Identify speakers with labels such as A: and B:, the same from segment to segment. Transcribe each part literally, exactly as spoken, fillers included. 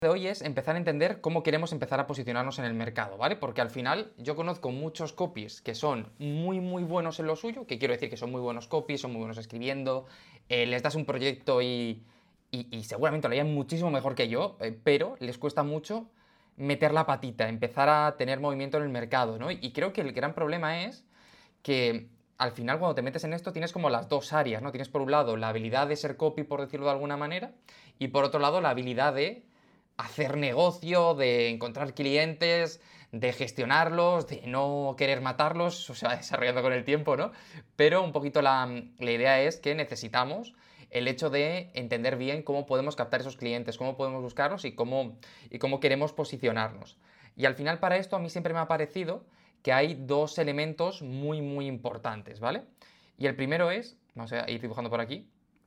A: De hoy es empezar a entender cómo queremos empezar a posicionarnos en el mercado, ¿vale? Porque al final yo conozco muchos copies que son muy, muy buenos en lo suyo, que quiero decir que son muy buenos copies, son muy buenos escribiendo, eh, les das un proyecto y, y- y seguramente lo harían muchísimo mejor que yo, eh, pero les cuesta mucho meter la patita, empezar a tener movimiento en el mercado, ¿no? Y creo que el gran problema es que al final cuando te metes en esto tienes como las dos áreas, ¿no? Tienes por un lado la habilidad de ser copy, por decirlo de alguna manera, y por otro lado la habilidad de hacer negocio, de encontrar clientes, de gestionarlos, de no querer matarlos, o sea, desarrollando con el tiempo, ¿no? Pero un poquito la, la idea es que necesitamos el hecho de entender bien cómo podemos captar esos clientes, cómo podemos buscarlos y cómo, y cómo queremos posicionarnos. Y al final para esto a mí siempre me ha parecido que hay dos elementos muy, muy importantes, ¿vale? Y el primero es, vamos a ir dibujando por aquí,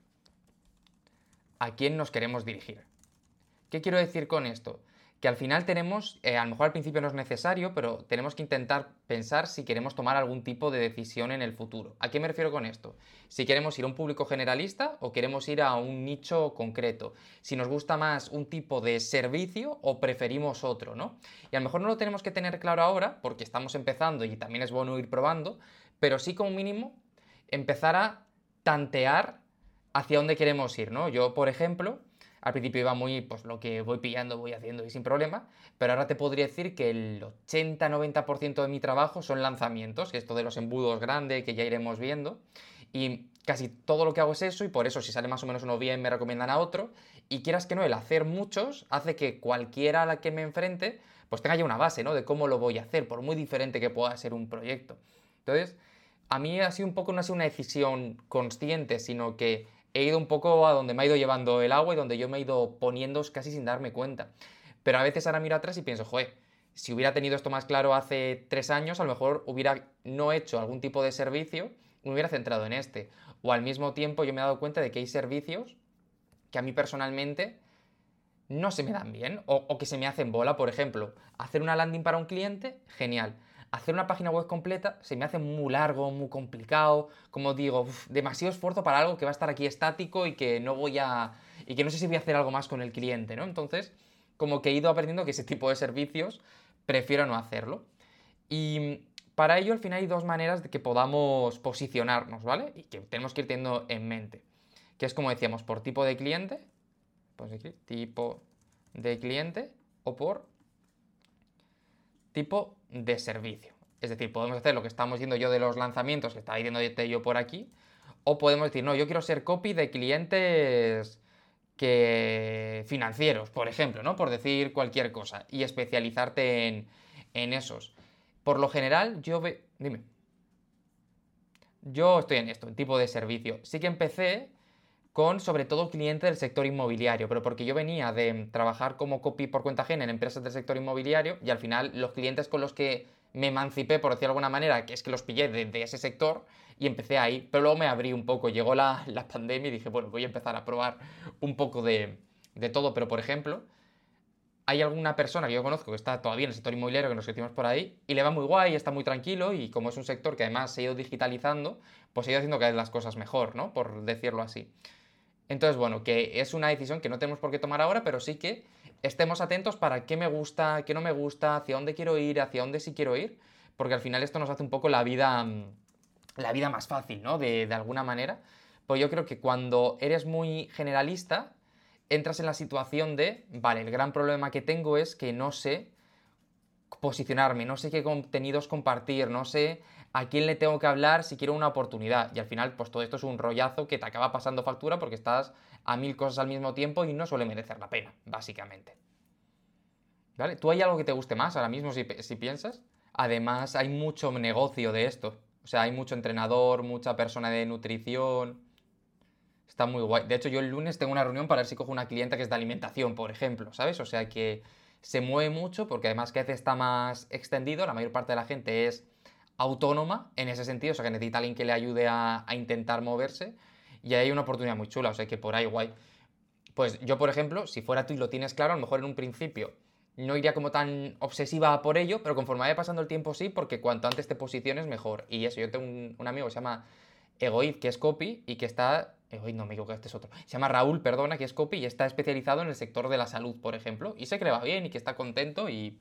A: a quién nos queremos dirigir. ¿Qué quiero decir con esto? Que al final tenemos, eh, a lo mejor al principio no es necesario, pero tenemos que intentar pensar si queremos tomar algún tipo de decisión en el futuro. ¿A qué me refiero con esto? Si queremos ir a un público generalista o queremos ir a un nicho concreto. Si nos gusta más un tipo de servicio o preferimos otro, ¿no? Y a lo mejor no lo tenemos que tener claro ahora, porque estamos empezando y también es bueno ir probando, pero sí como mínimo empezar a tantear hacia dónde queremos ir, ¿no? Yo, por ejemplo, al principio iba muy, pues lo que voy pillando voy haciendo y sin problema, pero ahora te podría decir que el ochenta noventa por ciento de mi trabajo son lanzamientos, que esto de los embudos grandes que ya iremos viendo, y casi todo lo que hago es eso y por eso si sale más o menos uno bien me recomiendan a otro, y quieras que no, el hacer muchos hace que cualquiera a la que me enfrente pues tenga ya una base, ¿no? De cómo lo voy a hacer, por muy diferente que pueda ser un proyecto. Entonces, a mí ha sido un poco, no ha sido una decisión consciente, sino que he ido un poco a donde me ha ido llevando el agua y donde yo me he ido poniendo casi sin darme cuenta. Pero a veces ahora miro atrás y pienso, joder, si hubiera tenido esto más claro hace tres años, a lo mejor hubiera no hecho algún tipo de servicio y me hubiera centrado en este. O al mismo tiempo yo me he dado cuenta de que hay servicios que a mí personalmente no se me dan bien o, o que se me hacen bola. Por ejemplo, hacer una landing para un cliente, genial. Hacer una página web completa se me hace muy largo, muy complicado. Como digo, uf, demasiado esfuerzo para algo que va a estar aquí estático y que no voy a. Y que no sé si voy a hacer algo más con el cliente, ¿no? Entonces, como que he ido aprendiendo que ese tipo de servicios prefiero no hacerlo. Y para ello, al final, hay dos maneras de que podamos posicionarnos, ¿vale? Y que tenemos que ir teniendo en mente. Que es como decíamos, por tipo de cliente, pues aquí, tipo de cliente o por tipo de servicio. Es decir, podemos hacer lo que estamos diciendo yo de los lanzamientos, que estaba diciendo yo por aquí, o podemos decir, no, yo quiero ser copy de clientes que financieros, por ejemplo, ¿no? Por decir cualquier cosa, y especializarte en, en esos. Por lo general, yo ve... Dime. Yo estoy en esto, en tipo de servicio. Sí que empecé con sobre todo clientes del sector inmobiliario, pero porque yo venía de trabajar como copy por cuenta ajena en empresas del sector inmobiliario y al final los clientes con los que me emancipé, por decirlo de alguna manera, que es que los pillé de, de ese sector y empecé ahí, pero luego me abrí un poco, llegó la, la pandemia y dije, bueno, voy a empezar a probar un poco de, de todo, pero por ejemplo, hay alguna persona que yo conozco que está todavía en el sector inmobiliario, que nos decimos por ahí, y le va muy guay, está muy tranquilo, y como es un sector que además se ha ido digitalizando, pues ha ido haciendo cada vez las cosas mejor, ¿no? Por decirlo así. Entonces, bueno, que es una decisión que no tenemos por qué tomar ahora, pero sí que estemos atentos para qué me gusta, qué no me gusta, hacia dónde quiero ir, hacia dónde sí quiero ir, porque al final esto nos hace un poco la vida, mm, la vida más fácil, ¿no? De, de alguna manera. Pues yo creo que cuando eres muy generalista, entras en la situación de, vale, el gran problema que tengo es que no sé posicionarme, no sé qué contenidos compartir, no sé a quién le tengo que hablar si quiero una oportunidad. Y al final, pues todo esto es un rollazo que te acaba pasando factura porque estás a mil cosas al mismo tiempo y no suele merecer la pena, básicamente. ¿Vale? ¿Tú hay algo que te guste más ahora mismo si, si piensas? Además, hay mucho negocio de esto. O sea, hay mucho entrenador, mucha persona de nutrición. Está muy guay. De hecho, yo el lunes tengo una reunión para ver si cojo una clienta que es de alimentación, por ejemplo, ¿sabes? O sea que se mueve mucho porque además que veces está más extendido, la mayor parte de la gente es autónoma en ese sentido, o sea que necesita alguien que le ayude a, a intentar moverse y ahí hay una oportunidad muy chula, o sea que por ahí guay. Pues yo, por ejemplo, si fuera tú y lo tienes claro, a lo mejor en un principio no iría como tan obsesiva por ello, pero conforme vaya pasando el tiempo sí, porque cuanto antes te posiciones mejor. Y eso, yo tengo un, un amigo que se llama Egoid, que es copy, y que está... Egoid, no me equivoco, este es otro. Se llama Raúl, perdona, que es copy y está especializado en el sector de la salud, por ejemplo. Y sé que le va bien y que está contento y,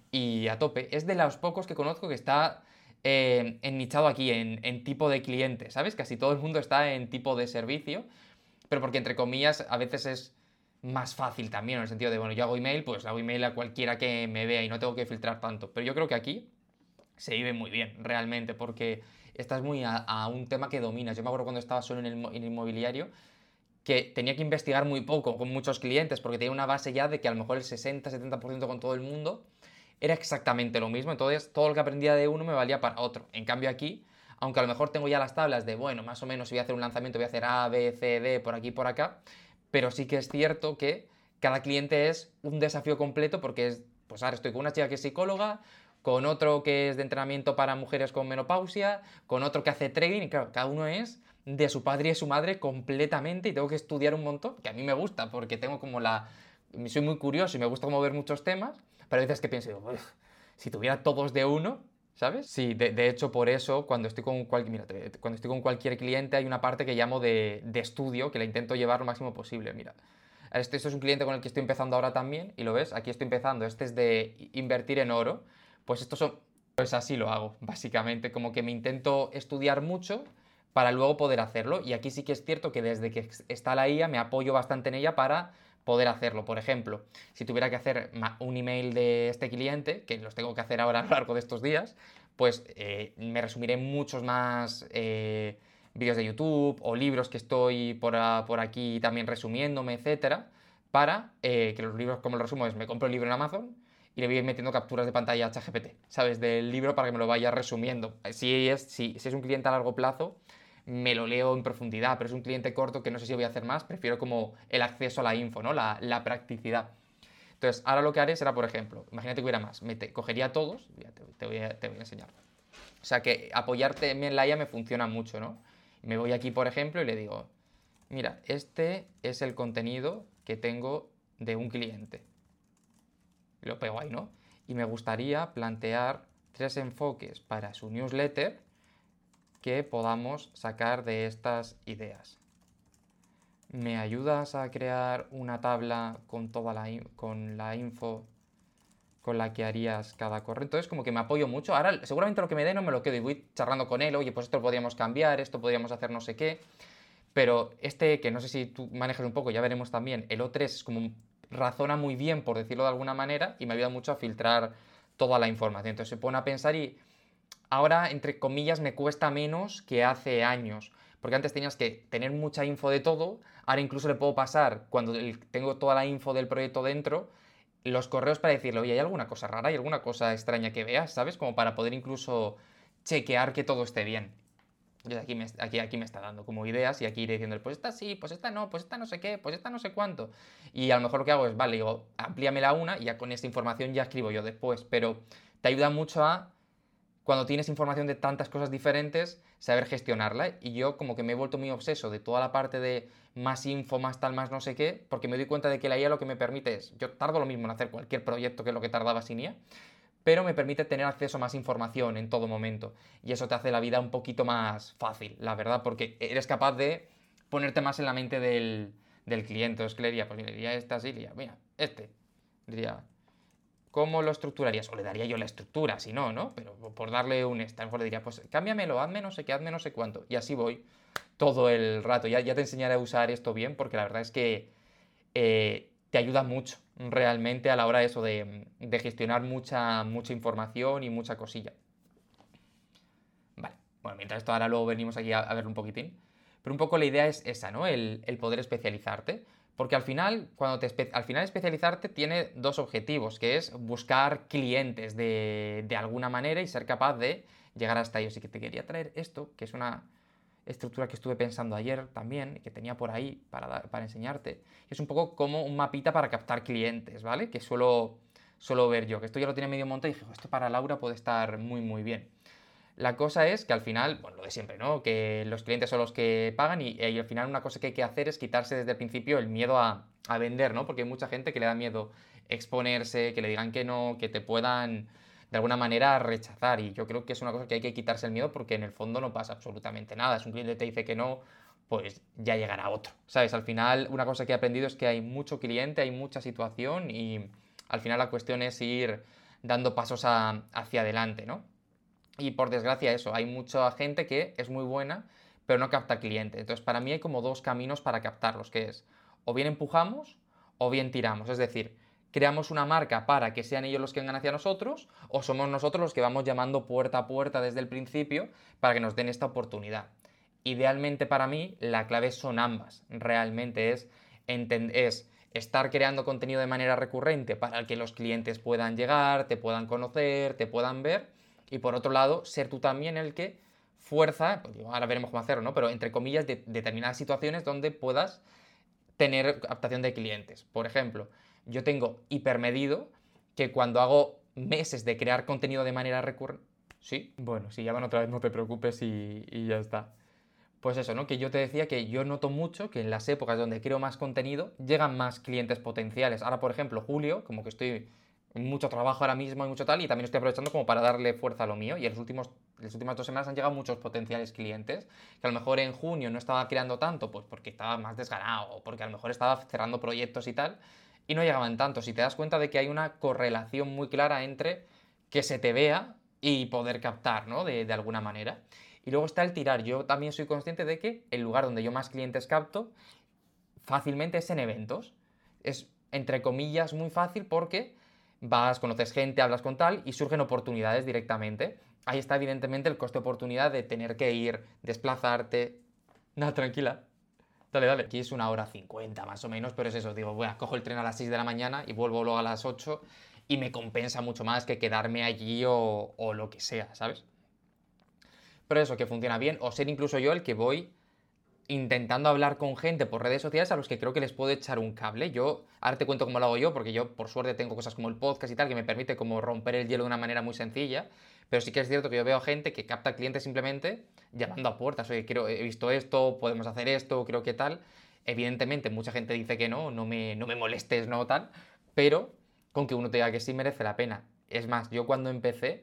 A: y a tope. Es de los pocos que conozco que está eh, ennichado aquí, en, en tipo de cliente, ¿sabes? Casi todo el mundo está en tipo de servicio, pero porque entre comillas a veces es más fácil también, en el sentido de, bueno, yo hago email, pues hago email a cualquiera que me vea y no tengo que filtrar tanto. Pero yo creo que aquí se vive muy bien, realmente, porque estás muy a, a un tema que dominas. Yo me acuerdo cuando estaba solo en el, en el inmobiliario, que tenía que investigar muy poco con muchos clientes, porque tenía una base ya de que a lo mejor el sesenta setenta por ciento con todo el mundo era exactamente lo mismo. Entonces, todo lo que aprendía de uno me valía para otro. En cambio, aquí, aunque a lo mejor tengo ya las tablas de, bueno, más o menos si voy a hacer un lanzamiento, voy a hacer A, B, C, D, por aquí, por acá, pero sí que es cierto que cada cliente es un desafío completo porque es, pues ahora estoy con una chica que es psicóloga, con otro que es de entrenamiento para mujeres con menopausia, con otro que hace trading, y claro, cada uno es de su padre y de su madre completamente y tengo que estudiar un montón, que a mí me gusta porque tengo como la... soy muy curioso y me gusta como ver muchos temas, pero hay veces que pienso, "Uf, si tuviera todos de uno, ¿sabes?". Sí, de, de hecho por eso cuando estoy con cualquier, mira, te- cuando estoy con cualquier cliente hay una parte que llamo de, de estudio, que la intento llevar lo máximo posible, mira. Este, esto es un cliente con el que estoy empezando ahora también, y lo ves, aquí estoy empezando, este es de invertir en oro, pues estos son, pues así lo hago, básicamente, como que me intento estudiar mucho para luego poder hacerlo, y aquí sí que es cierto que desde que está la I A me apoyo bastante en ella para poder hacerlo. Por ejemplo, si tuviera que hacer un email de este cliente, que los tengo que hacer ahora a lo largo de estos días, pues eh, me resumiré muchos más eh, vídeos de YouTube o libros que estoy por, a, por aquí también resumiéndome, etcétera, para eh, que los libros, como lo resumo, es me compro el libro en Amazon y le voy metiendo capturas de pantalla a ChatGPT, ¿sabes? Del libro para que me lo vaya resumiendo. Si es, si, si es un cliente a largo plazo, me lo leo en profundidad, pero es un cliente corto que no sé si voy a hacer más, prefiero como el acceso a la info, ¿no? La, la practicidad. Entonces, ahora lo que haré será, por ejemplo, imagínate que hubiera más, me te, cogería todos, ya te, te, voy a, te voy a enseñar. O sea que apoyarte en la I A me funciona mucho, ¿no? Me voy aquí, por ejemplo, y le digo, mira, este es el contenido que tengo de un cliente. Y lo pego ahí, ¿no? Y me gustaría plantear tres enfoques para su newsletter que podamos sacar de estas ideas. ¿Me ayudas a crear una tabla con toda la, con la info con la que harías cada correo? Entonces como que me apoyo mucho. Ahora seguramente lo que me dé no me lo quedo y voy charlando con él, oye, pues esto lo podríamos cambiar, esto podríamos hacer no sé qué. Pero este, que no sé si tú manejas un poco, ya veremos también, el O tres es como razona muy bien, por decirlo de alguna manera, y me ayuda mucho a filtrar toda la información. Entonces se pone a pensar y ahora, entre comillas, me cuesta menos que hace años. Porque antes tenías que tener mucha info de todo, ahora incluso le puedo pasar, cuando tengo toda la info del proyecto dentro, los correos para decirle, oye, ¿hay alguna cosa rara? ¿Hay alguna cosa extraña que veas? ¿Sabes? Como para poder incluso chequear que todo esté bien. Entonces aquí me, aquí, aquí me está dando como ideas y aquí iré diciendo, pues esta sí, pues esta no, pues esta no sé qué, pues esta no sé cuánto. Y a lo mejor lo que hago es, vale, digo, amplíamela una y ya con esta información ya escribo yo después. Pero te ayuda mucho a, cuando tienes información de tantas cosas diferentes, saber gestionarla. Y yo como que me he vuelto muy obseso de toda la parte de más info, más tal, más no sé qué, porque me doy cuenta de que la I A lo que me permite es, yo tardo lo mismo en hacer cualquier proyecto que lo que tardaba sin I A, pero me permite tener acceso a más información en todo momento. Y eso te hace la vida un poquito más fácil, la verdad, porque eres capaz de ponerte más en la mente del, del cliente. Entonces, ¿qué le diría? Pues le diría esta así, le diría, mira, este. Le diría, ¿cómo lo estructurarías? O le daría yo la estructura, si no, ¿no? Pero por darle un esta, a lo mejor le diría, pues cámbiamelo, hazme no sé qué, hazme no sé cuánto. Y así voy todo el rato. Ya, ya te enseñaré a usar esto bien, porque la verdad es que eh, te ayuda mucho realmente a la hora de eso de, de gestionar mucha, mucha información y mucha cosilla. Vale, bueno, mientras esto ahora luego venimos aquí a, a verlo un poquitín. Pero un poco la idea es esa, ¿no? El, el poder especializarte. Porque al final, cuando te espe al final especializarte tiene dos objetivos, que es buscar clientes de, de alguna manera y ser capaz de llegar hasta ellos. Y que te quería traer esto, que es una estructura que estuve pensando ayer también, que tenía por ahí para, dar, para enseñarte. Es un poco como un mapita para captar clientes, ¿vale? Que suelo, suelo ver yo, que esto ya lo tiene medio montado y dije, esto para Laura puede estar muy, muy bien. La cosa es que al final, bueno, lo de siempre, ¿no? Que los clientes son los que pagan y, y al final una cosa que hay que hacer es quitarse desde el principio el miedo a, a vender, ¿no? Porque hay mucha gente que le da miedo exponerse, que le digan que no, que te puedan de alguna manera rechazar. Y yo creo que es una cosa que hay que quitarse el miedo porque en el fondo no pasa absolutamente nada. Si un cliente te dice que no, pues ya llegará otro, ¿sabes? Al final, una cosa que he aprendido es que hay mucho cliente, hay mucha situación y al final la cuestión es ir dando pasos a- hacia adelante, ¿no? Y por desgracia eso, hay mucha gente que es muy buena, pero no capta cliente. Entonces, para mí hay como dos caminos para captarlos, que es o bien empujamos o bien tiramos. Es decir, creamos una marca para que sean ellos los que vengan hacia nosotros o somos nosotros los que vamos llamando puerta a puerta desde el principio para que nos den esta oportunidad. Idealmente para mí la clave son ambas. Realmente es, es estar creando contenido de manera recurrente para que los clientes puedan llegar, te puedan conocer, te puedan ver y por otro lado ser tú también el que fuerza, pues, ahora veremos cómo hacerlo, ¿no? Pero entre comillas, de, determinadas situaciones donde puedas tener captación de clientes. Por ejemplo, yo tengo hipermedido que cuando hago meses de crear contenido de manera recurrente... Sí, bueno, si llaman otra vez no te preocupes y, y ya está. Pues eso, ¿no? Que yo te decía que yo noto mucho que en las épocas donde creo más contenido llegan más clientes potenciales. Ahora, por ejemplo, julio, como que estoy en mucho trabajo ahora mismo y mucho tal, y también estoy aprovechando como para darle fuerza a lo mío. Y en los últimos, las últimas dos semanas han llegado muchos potenciales clientes, que a lo mejor en junio no estaba creando tanto, pues porque estaba más desganado, o porque a lo mejor estaba cerrando proyectos y tal, y no llegaban tantos. Y te das cuenta de que hay una correlación muy clara entre que se te vea y poder captar, ¿no? De, de alguna manera. Y luego está el tirar. Yo también soy consciente de que el lugar donde yo más clientes capto fácilmente es en eventos. Es, entre comillas, muy fácil porque vas, conoces gente, hablas con tal y surgen oportunidades directamente. Ahí está evidentemente el coste de oportunidad de tener que ir, desplazarte. Nada, tranquila. Dale, dale. Aquí es una hora cincuenta más o menos, pero es eso. Digo, bueno, cojo el tren a las seis de la mañana y vuelvo luego a las ocho y me compensa mucho más que quedarme allí o, o lo que sea, ¿sabes? Pero eso, que funciona bien, o ser incluso yo el que voy intentando hablar con gente por redes sociales a los que creo que les puedo echar un cable. Yo, ahora te cuento cómo lo hago yo, porque yo por suerte tengo cosas como el podcast y tal, que me permite como romper el hielo de una manera muy sencilla, pero sí que es cierto que yo veo gente que capta clientes simplemente llamando a puertas, oye, quiero, he visto esto, podemos hacer esto, creo que tal. Evidentemente, mucha gente dice que no, no me, no me molestes, no tal, pero con que uno te diga que sí merece la pena. Es más, yo cuando empecé,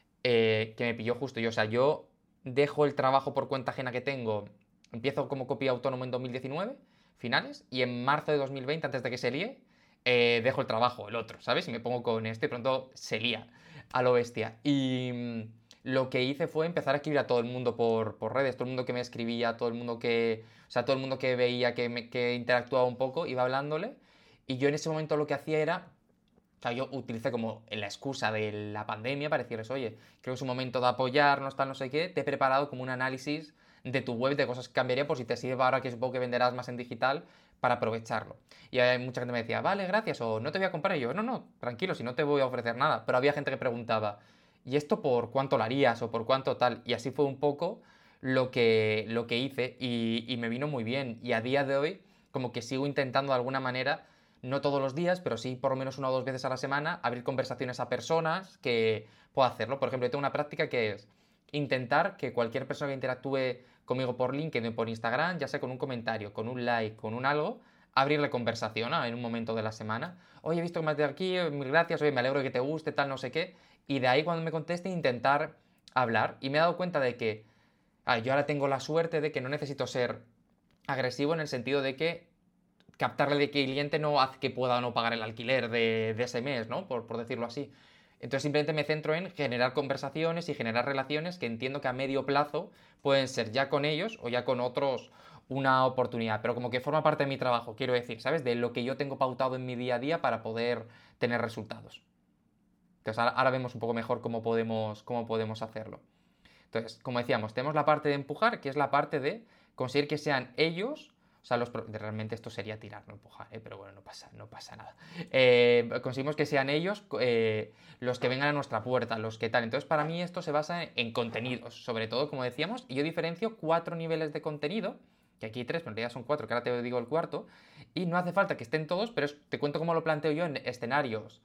A: eh, que me pilló justo yo, o sea, yo dejo el trabajo por cuenta ajena que tengo. Empiezo como copia autónomo en dos mil diecinueve, finales, y en marzo de dos mil veinte, antes de que se líe, eh, dejo el trabajo, el otro, ¿sabes? Y me pongo con este y pronto se lía a lo bestia. Y mm, lo que hice fue empezar a escribir a todo el mundo por, por redes, todo el mundo que me escribía, todo el mundo que, o sea, todo el mundo que veía, que, me, que interactuaba un poco, iba hablándole. Y yo en ese momento lo que hacía era o sea, yo utilicé como la excusa de la pandemia para decirles, oye, creo que es un momento de apoyarnos, tal, no sé qué, te he preparado como un análisis de tu web, de cosas que cambiaría por si te sirve ahora que supongo que venderás más en digital para aprovecharlo. Y hay mucha gente que me decía, vale, gracias, o no te voy a comprar. Y yo, no, no, tranquilo, si no te voy a ofrecer nada. Pero había gente que preguntaba, ¿y esto por cuánto lo harías o por cuánto tal? Y así fue un poco lo que, lo que hice y, y me vino muy bien. Y a día de hoy, como que sigo intentando de alguna manera no todos los días, pero sí por lo menos una o dos veces a la semana, abrir conversaciones a personas que pueda hacerlo. Por ejemplo, yo tengo una práctica que es intentar que cualquier persona que interactúe conmigo por LinkedIn o por Instagram, ya sea con un comentario, con un like, con un algo, abrirle conversación, ¿no? En un momento de la semana. Oye, he visto que me has de aquí, mil gracias, oye, me alegro de que te guste, tal, no sé qué. Y de ahí cuando me conteste intentar hablar. Y me he dado cuenta de que ah, yo ahora tengo la suerte de que no necesito ser agresivo en el sentido de que captarle de cliente no hace que pueda o no pagar el alquiler de, de ese mes, ¿no? Por, por decirlo así. Entonces simplemente me centro en generar conversaciones y generar relaciones que entiendo que a medio plazo pueden ser ya con ellos o ya con otros una oportunidad, pero como que forma parte de mi trabajo, quiero decir, ¿sabes? De lo que yo tengo pautado en mi día a día para poder tener resultados. Entonces ahora, ahora vemos un poco mejor cómo podemos, cómo podemos hacerlo. Entonces, como decíamos, tenemos la parte de empujar, que es la parte de conseguir que sean ellos, o sea, los, realmente esto sería tirar, no empujar, ¿eh? Pero bueno, no pasa, no pasa nada. Eh, conseguimos que sean ellos eh, los que vengan a nuestra puerta, los que tal. Entonces, para mí esto se basa en, en contenidos, sobre todo, como decíamos, y yo diferencio cuatro niveles de contenido, que aquí hay tres, pero en realidad son cuatro, que ahora te digo el cuarto, y no hace falta que estén todos, pero es, te cuento cómo lo planteo yo en escenarios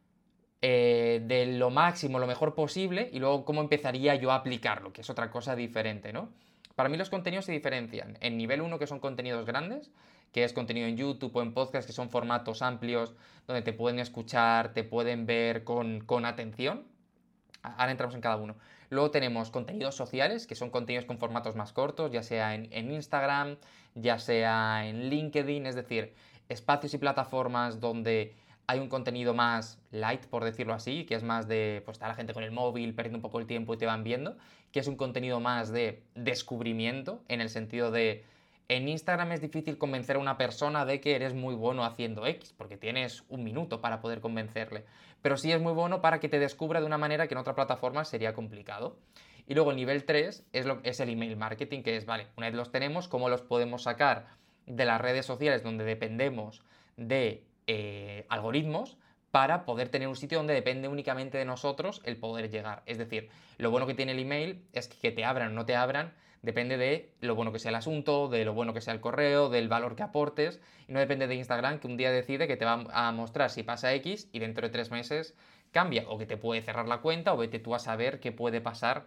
A: eh, de lo máximo, lo mejor posible, y luego cómo empezaría yo a aplicarlo, que es otra cosa diferente, ¿no? Para mí los contenidos se diferencian en nivel uno, que son contenidos grandes, que es contenido en YouTube o en podcast, que son formatos amplios, donde te pueden escuchar, te pueden ver con, con atención. Ahora entramos en cada uno. Luego tenemos contenidos sociales, que son contenidos con formatos más cortos, ya sea en, en Instagram, ya sea en LinkedIn, es decir, espacios y plataformas donde hay un contenido más light, por decirlo así, que es más de, pues está la gente con el móvil, perdiendo un poco el tiempo y te van viendo, que es un contenido más de descubrimiento, en el sentido de, en Instagram es difícil convencer a una persona de que eres muy bueno haciendo X, porque tienes un minuto para poder convencerle, pero sí es muy bueno para que te descubra de una manera que en otra plataforma sería complicado. Y luego el nivel tres es, lo, es el email marketing, que es, vale, una vez los tenemos, ¿cómo los podemos sacar de las redes sociales donde dependemos de eh, algoritmos para poder tener un sitio donde depende únicamente de nosotros el poder llegar? Es decir, lo bueno que tiene el email es que, que te abran o no te abran depende de lo bueno que sea el asunto, de lo bueno que sea el correo, del valor que aportes, y no depende de Instagram, que un día decide que te va a mostrar si pasa X y dentro de tres meses cambia, o que te puede cerrar la cuenta, o vete tú a saber qué puede pasar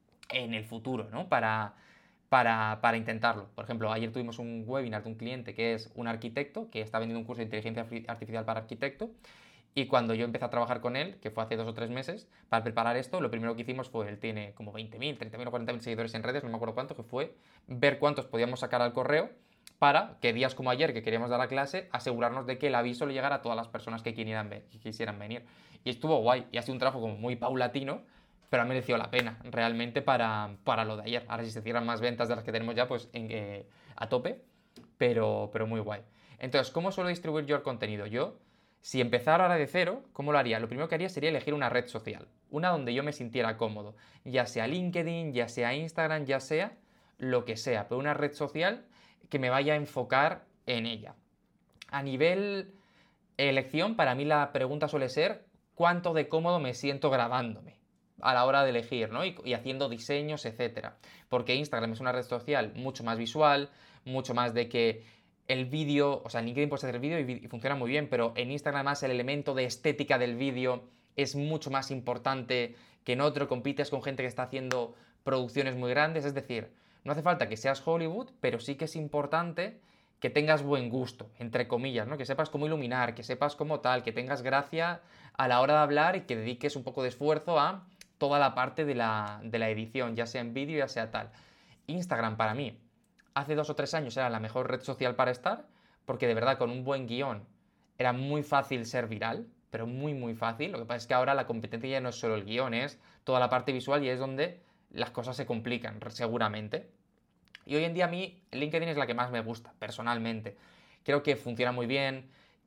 A: en el futuro, ¿no? Para, para, para intentarlo. Por ejemplo, ayer tuvimos un webinar de un cliente que es un arquitecto, que está vendiendo un curso de inteligencia artificial para arquitecto, y cuando yo empecé a trabajar con él, que fue hace dos o tres meses, para preparar esto, lo primero que hicimos fue, él tiene como veinte mil, treinta mil o cuarenta mil seguidores en redes, no me acuerdo cuánto, que fue ver cuántos podíamos sacar al correo para que días como ayer, que queríamos dar la clase, asegurarnos de que el aviso le llegara a todas las personas que quisieran, ver, que quisieran venir. Y estuvo guay, y ha sido un trabajo como muy paulatino, pero ha merecido la pena realmente para, para lo de ayer. Ahora si se cierran más ventas de las que tenemos ya, pues en, eh, a tope, pero, pero muy guay. Entonces, ¿cómo suelo distribuir yo el contenido? Yo, si empezara ahora de cero, ¿cómo lo haría? Lo primero que haría sería elegir una red social, una donde yo me sintiera cómodo, ya sea LinkedIn, ya sea Instagram, ya sea lo que sea, pero una red social que me vaya a enfocar en ella. A nivel elección, para mí la pregunta suele ser ¿cuánto de cómodo me siento grabándome a la hora de elegir, ¿no? Y, y haciendo diseños, etcétera? Porque Instagram es una red social mucho más visual, mucho más de que el vídeo, o sea, en LinkedIn puedes hacer vídeo y, y funciona muy bien, pero en Instagram más el elemento de estética del vídeo es mucho más importante que en otro, compites con gente que está haciendo producciones muy grandes, es decir, no hace falta que seas Hollywood, pero sí que es importante que tengas buen gusto, entre comillas, ¿no? Que sepas cómo iluminar, que sepas cómo tal, que tengas gracia a la hora de hablar y que dediques un poco de esfuerzo a toda la parte de la, de la edición, ya sea en vídeo, ya sea tal. Instagram para mí, hace dos o tres años era la mejor red social para estar, porque de verdad con un buen guión era muy fácil ser viral, pero muy muy fácil. Lo que pasa es que ahora la competencia ya no es solo el guión, es toda la parte visual y es donde las cosas se complican, seguramente. Y hoy en día a mí LinkedIn es la que más me gusta, personalmente. Creo que funciona muy bien,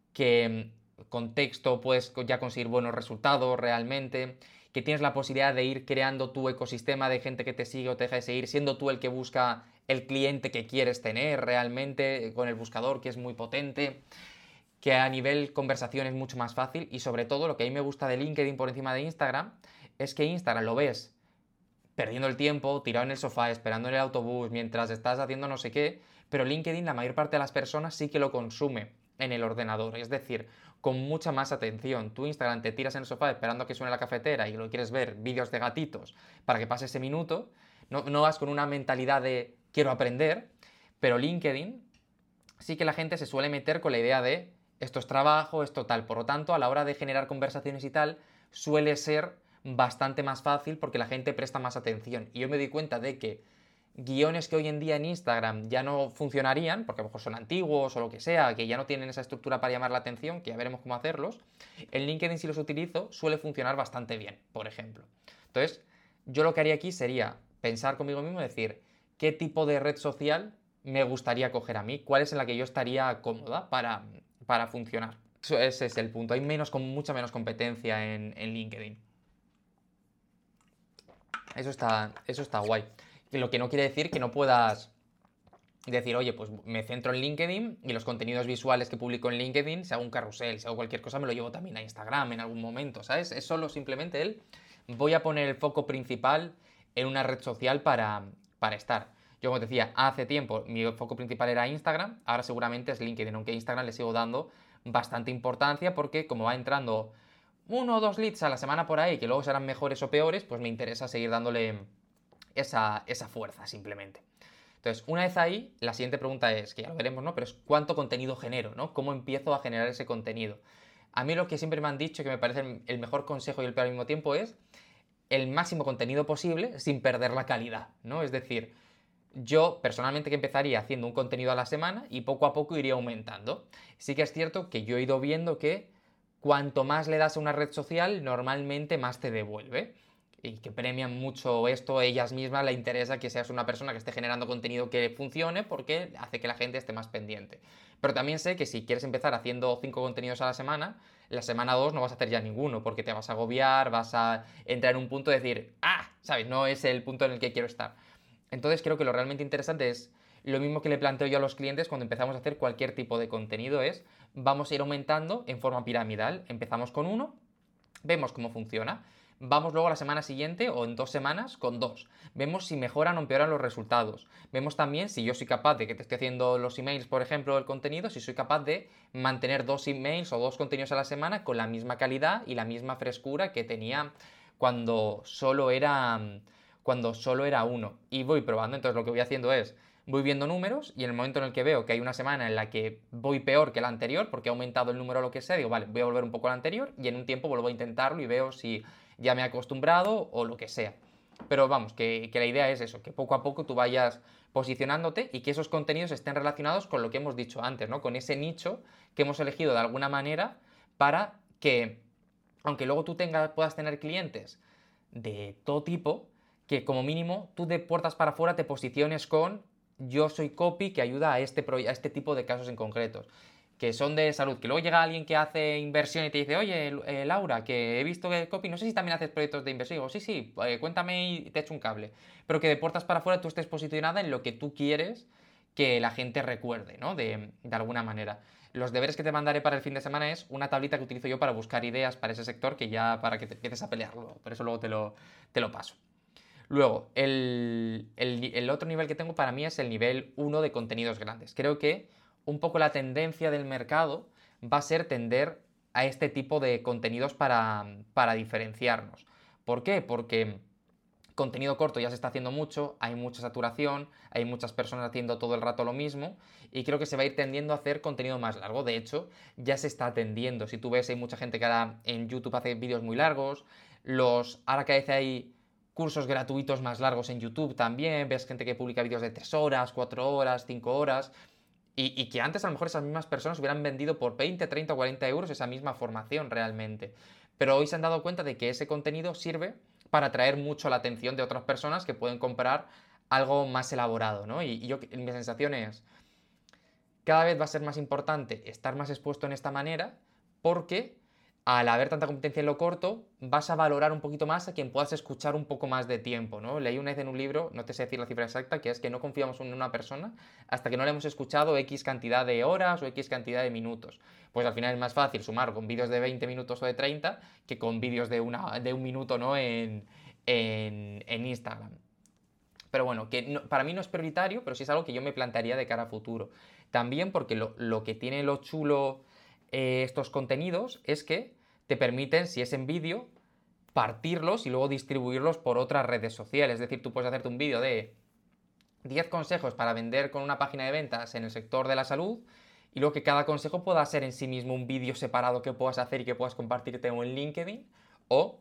A: que con texto puedes ya conseguir buenos resultados realmente, que tienes la posibilidad de ir creando tu ecosistema de gente que te sigue o te deja de seguir, siendo tú el que busca el cliente que quieres tener realmente, con el buscador que es muy potente, que a nivel conversación es mucho más fácil y sobre todo lo que a mí me gusta de LinkedIn por encima de Instagram es que Instagram lo ves perdiendo el tiempo, tirado en el sofá, esperando en el autobús, mientras estás haciendo no sé qué, pero LinkedIn la mayor parte de las personas sí que lo consume en el ordenador, es decir, con mucha más atención. Tú Instagram te tiras en el sofá esperando a que suene la cafetera y lo quieres ver vídeos de gatitos para que pase ese minuto, no, no vas con una mentalidad de quiero aprender, pero LinkedIn sí que la gente se suele meter con la idea de esto es trabajo, esto tal, por lo tanto a la hora de generar conversaciones y tal suele ser bastante más fácil porque la gente presta más atención. Y yo me doy cuenta de que guiones que hoy en día en Instagram ya no funcionarían, porque a lo mejor son antiguos o lo que sea, que ya no tienen esa estructura para llamar la atención, que ya veremos cómo hacerlos, en LinkedIn si los utilizo suele funcionar bastante bien, por ejemplo. Entonces, yo lo que haría aquí sería pensar conmigo mismo y decir, ¿qué tipo de red social me gustaría coger a mí? ¿Cuál es en la que yo estaría cómoda para, para funcionar? Eso, ese es el punto. Hay menos, con mucha menos competencia en, en LinkedIn. Eso está, eso está guay. Lo que no quiere decir que no puedas decir, oye, pues me centro en LinkedIn y los contenidos visuales que publico en LinkedIn, si hago un carrusel, si hago cualquier cosa, me lo llevo también a Instagram en algún momento, ¿sabes? Es solo simplemente el, voy a poner el foco principal en una red social para, para estar. Yo, como te decía, hace tiempo mi foco principal era Instagram, ahora seguramente es LinkedIn, aunque a Instagram le sigo dando bastante importancia porque como va entrando uno o dos leads a la semana por ahí, que luego serán mejores o peores, pues me interesa seguir dándole esa, esa fuerza simplemente. Entonces, una vez ahí, la siguiente pregunta es, que ya lo veremos, ¿no? Pero es ¿cuánto contenido genero, ¿no? ¿Cómo empiezo a generar ese contenido? A mí lo que siempre me han dicho, que me parece el mejor consejo y el peor al mismo tiempo, es el máximo contenido posible sin perder la calidad, ¿no? Es decir, yo personalmente que empezaría haciendo un contenido a la semana y poco a poco iría aumentando. Sí que es cierto que yo he ido viendo que cuanto más le das a una red social, normalmente más te devuelve. Y que premian mucho esto, a ellas mismas le interesa que seas una persona que esté generando contenido que funcione porque hace que la gente esté más pendiente. Pero también sé que si quieres empezar haciendo cinco contenidos a la semana, la semana dos no vas a hacer ya ninguno porque te vas a agobiar, vas a entrar en un punto de decir, ah, ¿sabes? No es el punto en el que quiero estar. Entonces creo que lo realmente interesante es lo mismo que le planteo yo a los clientes cuando empezamos a hacer cualquier tipo de contenido es, vamos a ir aumentando en forma piramidal. Empezamos con uno, vemos cómo funciona. Vamos luego a la semana siguiente o en dos semanas con dos. Vemos si mejoran o empeoran los resultados. Vemos también si yo soy capaz de que te esté haciendo los emails, por ejemplo, el contenido, si soy capaz de mantener dos emails o dos contenidos a la semana con la misma calidad y la misma frescura que tenía cuando solo era, cuando solo era uno. Y voy probando, entonces lo que voy haciendo es, voy viendo números y en el momento en el que veo que hay una semana en la que voy peor que la anterior porque ha aumentado el número o lo que sea, digo, vale, voy a volver un poco a la anterior y en un tiempo vuelvo a intentarlo y veo si ya me he acostumbrado o lo que sea. Pero vamos, que, que la idea es eso, que poco a poco tú vayas posicionándote y que esos contenidos estén relacionados con lo que hemos dicho antes, ¿no? Con ese nicho que hemos elegido de alguna manera para que, aunque luego tú tengas, puedas tener clientes de todo tipo, que como mínimo tú de puertas para afuera te posiciones con yo soy copy que ayuda a este, a este tipo de casos en concretos, que son de salud, que luego llega alguien que hace inversión y te dice, oye, eh, Laura, que he visto que copy, no sé si también haces proyectos de inversión, y digo, sí, sí, eh, cuéntame y te echo un cable, pero que de puertas para afuera tú estés posicionada en lo que tú quieres que la gente recuerde, ¿no? De, de alguna manera. Los deberes que te mandaré para el fin de semana es una tablita que utilizo yo para buscar ideas para ese sector, que ya para que te empieces a pelearlo, por eso luego te lo, te lo paso. Luego, el, el, el otro nivel que tengo para mí es el nivel uno de contenidos grandes. Creo que un poco la tendencia del mercado va a ser tender a este tipo de contenidos para, para diferenciarnos. ¿Por qué? Porque contenido corto ya se está haciendo mucho, hay mucha saturación, hay muchas personas haciendo todo el rato lo mismo y creo que se va a ir tendiendo a hacer contenido más largo. De hecho, ya se está tendiendo. Si tú ves, hay mucha gente que ahora en YouTube hace vídeos muy largos, los, ahora cada vez hay cursos gratuitos más largos en YouTube también, ves gente que publica vídeos de tres horas, cuatro horas, cinco horas, y, y, que antes a lo mejor esas mismas personas hubieran vendido por veinte, treinta o cuarenta euros esa misma formación realmente. Pero hoy se han dado cuenta de que ese contenido sirve para atraer mucho la atención de otras personas que pueden comprar algo más elaborado, ¿no? Y, y yo, mi sensación es, cada vez va a ser más importante estar más expuesto en esta manera porque al haber tanta competencia en lo corto, vas a valorar un poquito más a quien puedas escuchar un poco más de tiempo, ¿no? Leí una vez en un libro, no te sé decir la cifra exacta, que es que no confiamos en una persona hasta que no le hemos escuchado X cantidad de horas o X cantidad de minutos. Pues al final es más fácil sumar con vídeos de veinte minutos o de treinta que con vídeos de, una, de un minuto, ¿no? En, en, en Instagram. Pero bueno, que no, para mí no es prioritario, pero sí es algo que yo me plantearía de cara a futuro. También porque lo, lo que tiene lo chulo eh, estos contenidos es que te permiten, si es en vídeo, partirlos y luego distribuirlos por otras redes sociales. Es decir, tú puedes hacerte un vídeo de diez consejos para vender con una página de ventas en el sector de la salud y luego que cada consejo pueda ser en sí mismo un vídeo separado que puedas hacer y que puedas compartirte o en LinkedIn o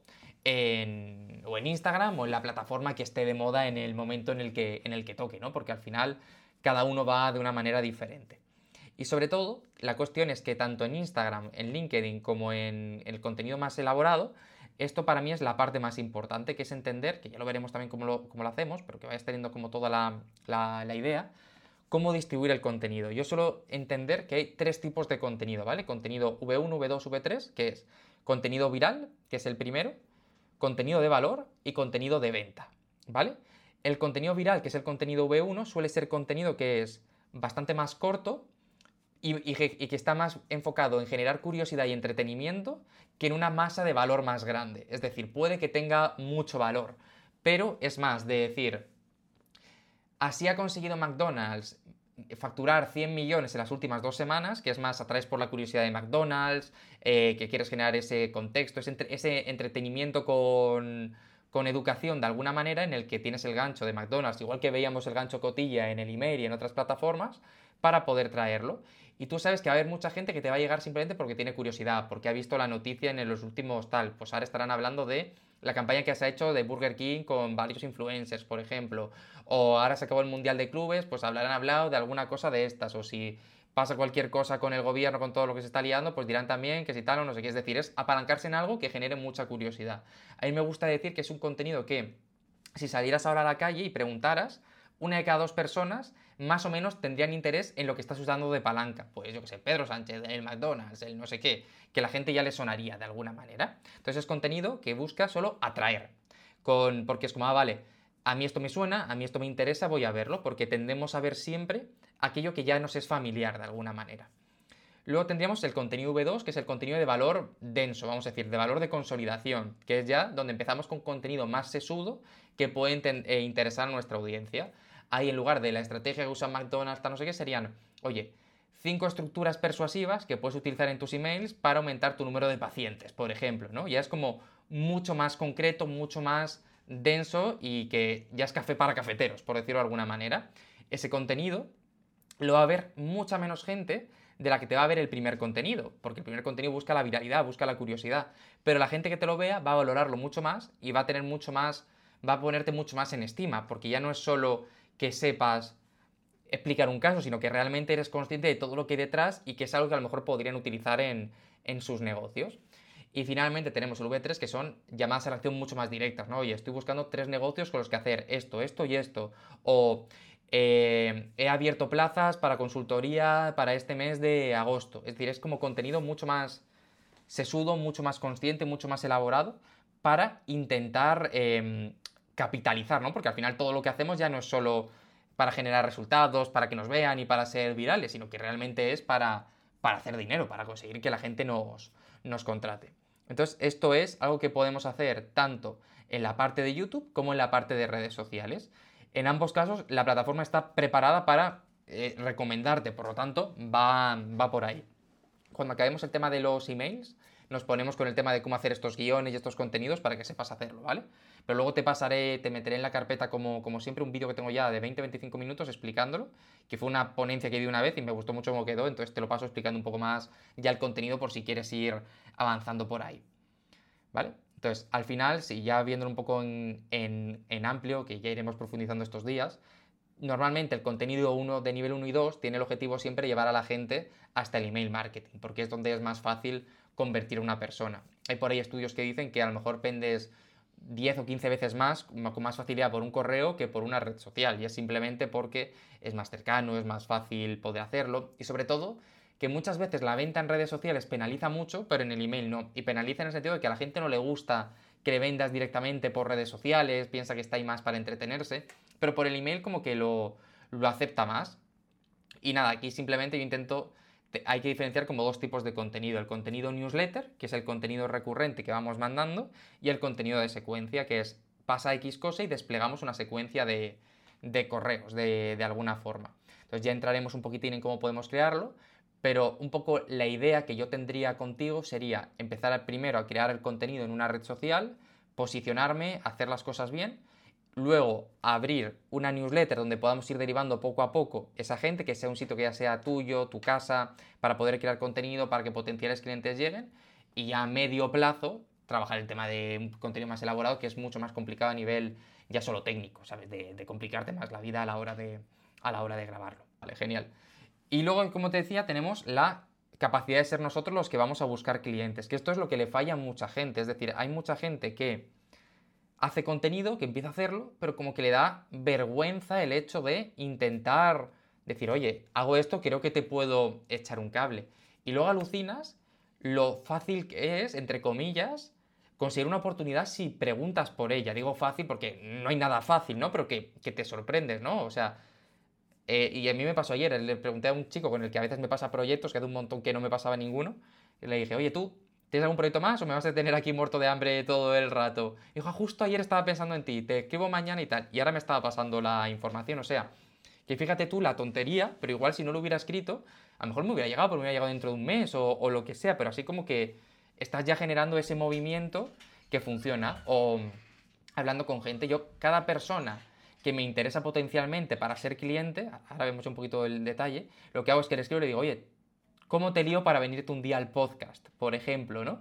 A: en, o en Instagram o en la plataforma que esté de moda en el momento en el que, en el que toque, ¿no? Porque al final cada uno va de una manera diferente. Y sobre todo, la cuestión es que tanto en Instagram, en LinkedIn, como en el contenido más elaborado, esto para mí es la parte más importante, que es entender, que ya lo veremos también cómo lo, cómo lo hacemos, pero que vayas teniendo como toda la, la, la idea, cómo distribuir el contenido. Yo suelo entender que hay tres tipos de contenido, ¿vale? Contenido V uno, V dos, V tres, que es contenido viral, que es el primero, contenido de valor y contenido de venta, ¿vale? El contenido viral, que es el contenido V uno, suele ser contenido que es bastante más corto, y, y, y que está más enfocado en generar curiosidad y entretenimiento que en una masa de valor más grande. Es decir, puede que tenga mucho valor, pero es más de decir, así ha conseguido McDonald's facturar cien millones en las últimas dos semanas, que es más, atraes por la curiosidad de McDonald's, eh, que quieres generar ese contexto, ese, entre, ese entretenimiento con, con educación de alguna manera en el que tienes el gancho de McDonald's, igual que veíamos el gancho cotilla en el email y en otras plataformas, para poder traerlo. Y tú sabes que va a haber mucha gente que te va a llegar simplemente porque tiene curiosidad, porque ha visto la noticia en los últimos tal. Pues ahora estarán hablando de la campaña que se ha hecho de Burger King con varios influencers, por ejemplo, o ahora se acabó el Mundial de Clubes, pues habrán hablado de alguna cosa de estas, o si pasa cualquier cosa con el gobierno, con todo lo que se está liando, pues dirán también que si tal o no sé qué, es decir, es apalancarse en algo que genere mucha curiosidad. A mí me gusta decir que es un contenido que, si salieras ahora a la calle y preguntaras, una de cada dos personas más o menos tendrían interés en lo que estás usando de palanca. Pues yo que sé, Pedro Sánchez, el McDonald's, el no sé qué, que la gente ya le sonaría de alguna manera. Entonces es contenido que busca solo atraer, con, porque es como, ah, vale, a mí esto me suena, a mí esto me interesa, voy a verlo, porque tendemos a ver siempre aquello que ya nos es familiar de alguna manera. Luego tendríamos el contenido V dos, que es el contenido de valor denso, vamos a decir, de valor de consolidación, que es ya donde empezamos con contenido más sesudo que puede eh, interesar a nuestra audiencia. Ahí, en lugar de la estrategia que usa McDonald's, no sé qué, serían, oye, cinco estructuras persuasivas que puedes utilizar en tus emails para aumentar tu número de pacientes, por ejemplo, ¿no? Ya es como mucho más concreto, mucho más denso y que ya es café para cafeteros, por decirlo de alguna manera. Ese contenido lo va a ver mucha menos gente de la que te va a ver el primer contenido, porque el primer contenido busca la viralidad, busca la curiosidad, pero la gente que te lo vea va a valorarlo mucho más y va a tener mucho más, va a ponerte mucho más en estima, porque ya no es solo que sepas explicar un caso, sino que realmente eres consciente de todo lo que hay detrás y que es algo que a lo mejor podrían utilizar en, en sus negocios. Y finalmente tenemos el V tres, que son llamadas a la acción mucho más directas, ¿no? Oye, estoy buscando tres negocios con los que hacer esto, esto y esto. O eh, he abierto plazas para consultoría para este mes de agosto. Es decir, es como contenido mucho más sesudo, mucho más consciente, mucho más elaborado para intentar eh, capitalizar, ¿no? Porque al final todo lo que hacemos ya no es solo para generar resultados, para que nos vean y para ser virales, sino que realmente es para, para hacer dinero, para conseguir que la gente nos, nos contrate. Entonces, esto es algo que podemos hacer tanto en la parte de YouTube como en la parte de redes sociales. En ambos casos, la plataforma está preparada para eh, recomendarte, por lo tanto, va, va por ahí. Cuando acabemos el tema de los emails, nos ponemos con el tema de cómo hacer estos guiones y estos contenidos para que sepas hacerlo, ¿vale? Pero luego te pasaré, te meteré en la carpeta como, como siempre un vídeo que tengo ya de veinte a veinticinco minutos explicándolo, que fue una ponencia que di una vez y me gustó mucho cómo quedó, entonces te lo paso explicando un poco más ya el contenido por si quieres ir avanzando por ahí, ¿vale? Entonces, al final, si ya viéndolo un poco en, en, en amplio, que ya iremos profundizando estos días, normalmente el contenido uno de nivel uno y dos tiene el objetivo siempre llevar a la gente hasta el email marketing, porque es donde es más fácil convertir a una persona. Hay por ahí estudios que dicen que a lo mejor vendes diez o quince veces más con más facilidad por un correo que por una red social, y es simplemente porque es más cercano, es más fácil poder hacerlo, y sobre todo que muchas veces la venta en redes sociales penaliza mucho, pero en el email no, y penaliza en el sentido de que a la gente no le gusta que le vendas directamente por redes sociales, piensa que está ahí más para entretenerse, pero por el email como que lo, lo acepta más. Y nada, aquí simplemente yo intento, te, hay que diferenciar como dos tipos de contenido, el contenido newsletter, que es el contenido recurrente que vamos mandando, y el contenido de secuencia, que es pasa X cosa y desplegamos una secuencia de, de correos, de, de alguna forma. Entonces ya entraremos un poquitín en cómo podemos crearlo, pero un poco la idea que yo tendría contigo sería empezar primero a crear el contenido en una red social, posicionarme, hacer las cosas bien, luego abrir una newsletter donde podamos ir derivando poco a poco esa gente, que sea un sitio que ya sea tuyo, tu casa, para poder crear contenido, para que potenciales clientes lleguen, y ya a medio plazo trabajar el tema de un contenido más elaborado, que es mucho más complicado a nivel ya solo técnico, ¿sabes? De, de complicarte más la vida a la hora de, a la hora de grabarlo. Vale, genial. Y luego, como te decía, tenemos la capacidad de ser nosotros los que vamos a buscar clientes, que esto es lo que le falla a mucha gente. Es decir, hay mucha gente que hace contenido, que empieza a hacerlo, pero como que le da vergüenza el hecho de intentar decir, oye, hago esto, creo que te puedo echar un cable. Y luego alucinas lo fácil que es, entre comillas, conseguir una oportunidad si preguntas por ella. Digo fácil porque no hay nada fácil, ¿no? Pero que, que te sorprendes, ¿no? O sea, eh, y a mí me pasó ayer, le pregunté a un chico con el que a veces me pasa proyectos, que hace un montón que no me pasaba ninguno, y le dije, oye, ¿tú tienes algún proyecto más o me vas a tener aquí muerto de hambre todo el rato? Y dijo, "Ah, justo ayer estaba pensando en ti, te escribo mañana y tal", y ahora me estaba pasando la información, o sea, que fíjate tú la tontería, pero igual si no lo hubiera escrito, a lo mejor me hubiera llegado, pero me hubiera llegado dentro de un mes o, o lo que sea, pero así como que estás ya generando ese movimiento que funciona, o hablando con gente, yo, cada persona que me interesa potencialmente para ser cliente, ahora vemos un poquito el detalle, lo que hago es que le escribo y le digo, oye, ¿cómo te lío para venirte un día al podcast? Por ejemplo, ¿no?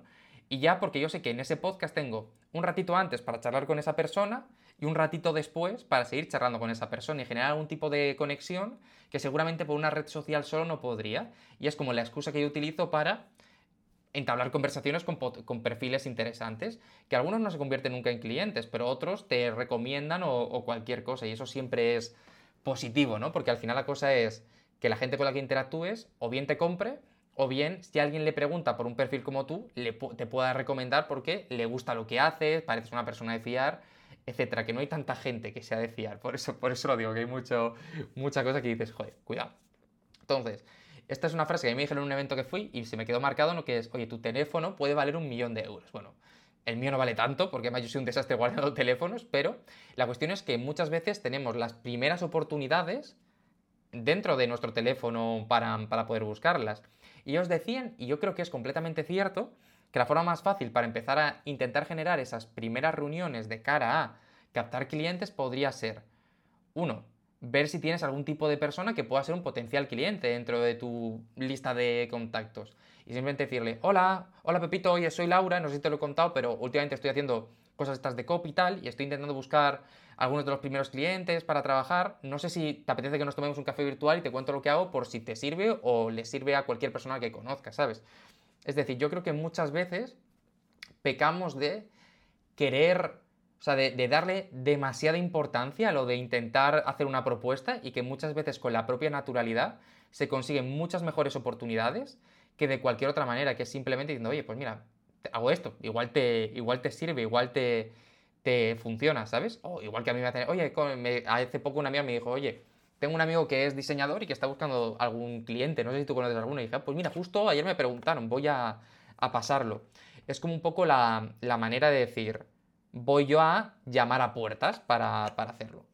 A: Y ya porque yo sé que en ese podcast tengo un ratito antes para charlar con esa persona y un ratito después para seguir charlando con esa persona y generar algún tipo de conexión que seguramente por una red social solo no podría. Y es como la excusa que yo utilizo para entablar conversaciones con, con perfiles interesantes, que algunos no se convierten nunca en clientes, pero otros te recomiendan o, o cualquier cosa, y eso siempre es positivo, ¿no? Porque al final la cosa es que la gente con la que interactúes o bien te compre, o bien si alguien le pregunta por un perfil como tú, le, te pueda recomendar porque le gusta lo que haces, pareces una persona de fiar, etcétera, que no hay tanta gente que sea de fiar, por eso, por eso lo digo, que hay mucho, mucha cosa que dices, joder, cuidado. Entonces, esta es una frase que a mí me dijeron en un evento que fui y se me quedó marcado, ¿no? Que es, oye, tu teléfono puede valer un millón de euros. Bueno, el mío no vale tanto, porque además yo soy un desastre guardando teléfonos, pero la cuestión es que muchas veces tenemos las primeras oportunidades dentro de nuestro teléfono para, para poder buscarlas. Y ellos decían, y yo creo que es completamente cierto, que la forma más fácil para empezar a intentar generar esas primeras reuniones de cara a captar clientes podría ser, uno, ver si tienes algún tipo de persona que pueda ser un potencial cliente dentro de tu lista de contactos. Y simplemente decirle, hola, hola Pepito, oye, soy Laura, no sé si te lo he contado, pero últimamente estoy haciendo cosas estas de copy y tal, y estoy intentando buscar algunos de los primeros clientes para trabajar. No sé si te apetece que nos tomemos un café virtual y te cuento lo que hago por si te sirve o le sirve a cualquier persona que conozcas, ¿sabes? Es decir, yo creo que muchas veces pecamos de querer, o sea, de, de, darle demasiada importancia a lo de intentar hacer una propuesta y que muchas veces con la propia naturalidad se consiguen muchas mejores oportunidades que de cualquier otra manera, que es simplemente diciendo, oye, pues mira, hago esto, igual te, igual te sirve, igual te, te funciona, ¿sabes? O igual que a mí me hacen, oye, me, hace poco una amiga me dijo, oye, tengo un amigo que es diseñador y que está buscando algún cliente, no sé si tú conoces alguno, y dije, ah, pues mira, justo ayer me preguntaron, voy a, a pasarlo. Es como un poco la, la manera de decir, voy yo a llamar a puertas para, para hacerlo.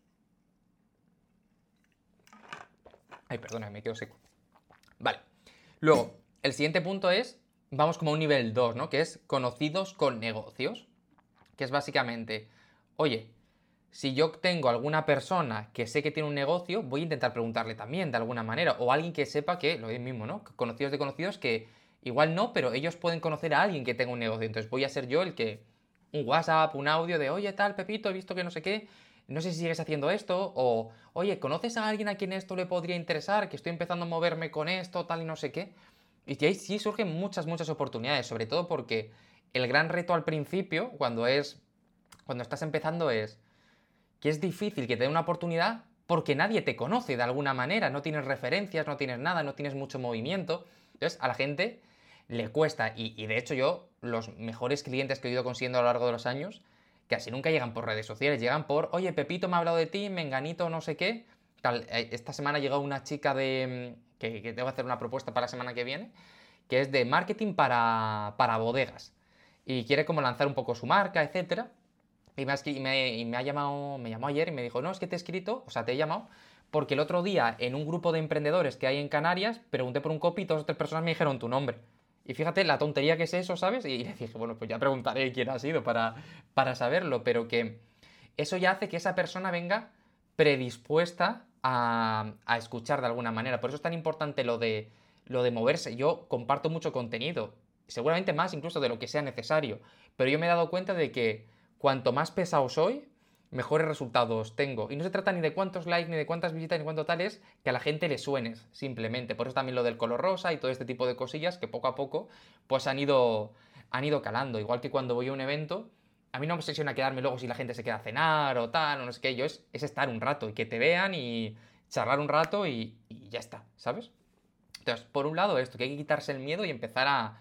A: Ay, perdona, me quedo seco. Vale. Luego, el siguiente punto es, vamos como a un nivel dos, ¿no? Que es conocidos con negocios. Que es básicamente, oye, si yo tengo alguna persona que sé que tiene un negocio, voy a intentar preguntarle también de alguna manera. O alguien que sepa que, lo mismo, ¿no? Conocidos de conocidos que igual no, pero ellos pueden conocer a alguien que tenga un negocio. Entonces voy a ser yo el que, un WhatsApp, un audio de, oye, tal, Pepito, he visto que no sé qué, no sé si sigues haciendo esto, o, oye, ¿conoces a alguien a quien esto le podría interesar? Que estoy empezando a moverme con esto, tal y no sé qué. Y ahí sí surgen muchas, muchas oportunidades, sobre todo porque el gran reto al principio, cuando es, cuando estás empezando, es que es difícil que te den una oportunidad porque nadie te conoce de alguna manera, no tienes referencias, no tienes nada, no tienes mucho movimiento. Entonces, a la gente le cuesta, y, y de hecho yo, los mejores clientes que he ido consiguiendo a lo largo de los años, casi nunca llegan por redes sociales, llegan por, oye, Pepito me ha hablado de ti, Menganito, no sé qué. Tal, esta semana ha llegado una chica de, que, que tengo que hacer una propuesta para la semana que viene, que es de marketing para, para bodegas. Y quiere como lanzar un poco su marca, etcétera. Y me, ha, y, me, y me ha llamado, me llamó ayer y me dijo, no, es que te he escrito, o sea, te he llamado, porque el otro día en un grupo de emprendedores que hay en Canarias, pregunté por un copy y dos o tres personas me dijeron tu nombre. Y fíjate la tontería que es eso, ¿sabes? Y le dije, bueno, pues ya preguntaré quién ha sido para, para saberlo, pero que eso ya hace que esa persona venga predispuesta a, a escuchar de alguna manera. Por eso es tan importante lo de, lo de moverse. Yo comparto mucho contenido, seguramente más incluso de lo que sea necesario, pero yo me he dado cuenta de que cuanto más pesado soy, mejores resultados tengo. Y no se trata ni de cuántos likes, ni de cuántas visitas, ni cuánto tal es, que a la gente le suenes, simplemente. Por eso también lo del color rosa y todo este tipo de cosillas que poco a poco pues han ido, han ido calando. Igual que cuando voy a un evento, a mí no me obsesiona quedarme luego si la gente se queda a cenar o tal, o no sé qué. Yo es, es estar un rato y que te vean y charlar un rato y, y ya está, ¿sabes? Entonces, por un lado esto, que hay que quitarse el miedo y empezar a,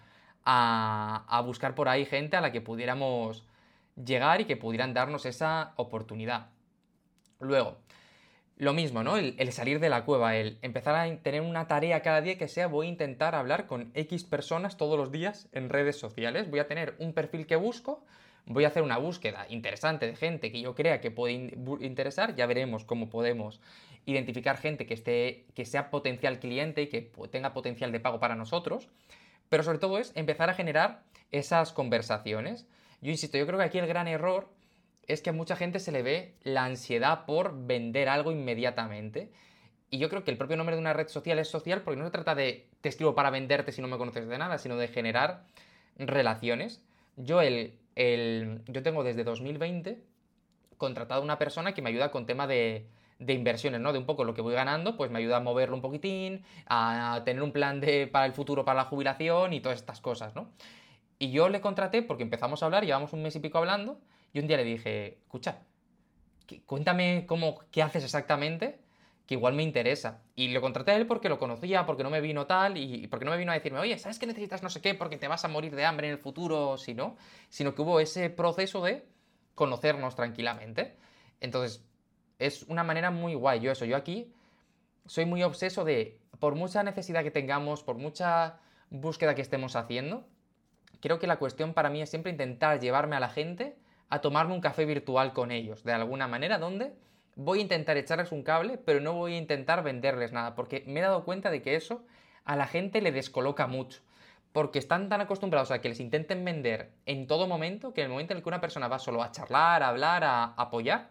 A: a, a buscar por ahí gente a la que pudiéramos llegar y que pudieran darnos esa oportunidad. Luego, lo mismo, ¿no? El, el, salir de la cueva, el empezar a tener una tarea cada día que sea, voy a intentar hablar con X personas todos los días en redes sociales, voy a tener un perfil que busco, voy a hacer una búsqueda interesante de gente que yo crea que puede in interesar, ya veremos cómo podemos identificar gente que, esté, que sea potencial cliente y que tenga potencial de pago para nosotros, pero sobre todo es empezar a generar esas conversaciones. Yo insisto, yo creo que aquí el gran error es que a mucha gente se le ve la ansiedad por vender algo inmediatamente. Y yo creo que el propio nombre de una red social es social porque no se trata de te escribo para venderte si no me conoces de nada, sino de generar relaciones. Yo, el, el, yo tengo desde dos mil veinte contratado a una persona que me ayuda con tema de, de inversiones, ¿no? De un poco lo que voy ganando, pues me ayuda a moverlo un poquitín, a tener un plan de, para el futuro, para la jubilación y todas estas cosas, ¿no? Y yo le contraté porque empezamos a hablar, llevamos un mes y pico hablando, y un día le dije, escucha, cuéntame cómo, qué haces exactamente, que igual me interesa. Y lo contraté a él porque lo conocía, porque no me vino tal, y porque no me vino a decirme, oye, ¿sabes que necesitas no sé qué? Porque te vas a morir de hambre en el futuro, si no. Sino que hubo ese proceso de conocernos tranquilamente. Entonces, es una manera muy guay. Yo eso, yo aquí soy muy obseso de, por mucha necesidad que tengamos, por mucha búsqueda que estemos haciendo, creo que la cuestión para mí es siempre intentar llevarme a la gente a tomarme un café virtual con ellos, de alguna manera, donde voy a intentar echarles un cable, pero no voy a intentar venderles nada, porque me he dado cuenta de que eso a la gente le descoloca mucho. Porque están tan acostumbrados a que les intenten vender en todo momento, que en el momento en el que una persona va solo a charlar, a hablar, a apoyar,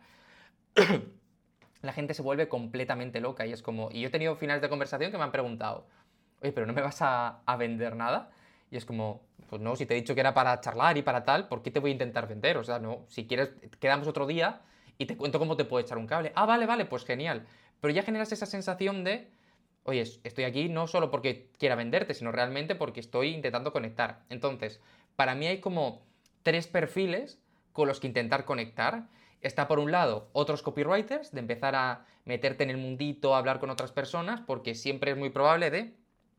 A: la gente se vuelve completamente loca y es como... Y yo he tenido finales de conversación que me han preguntado, oye, pero ¿no me vas a, a vender nada? Y es como, pues no, si te he dicho que era para charlar y para tal, ¿por qué te voy a intentar vender? O sea, no, si quieres, quedamos otro día y te cuento cómo te puedo echar un cable. Ah, vale, vale, pues genial. Pero ya generas esa sensación de, oye, estoy aquí no solo porque quiera venderte, sino realmente porque estoy intentando conectar. Entonces, para mí hay como tres perfiles con los que intentar conectar. Está por un lado otros copywriters, de empezar a meterte en el mundito, a hablar con otras personas, porque siempre es muy probable de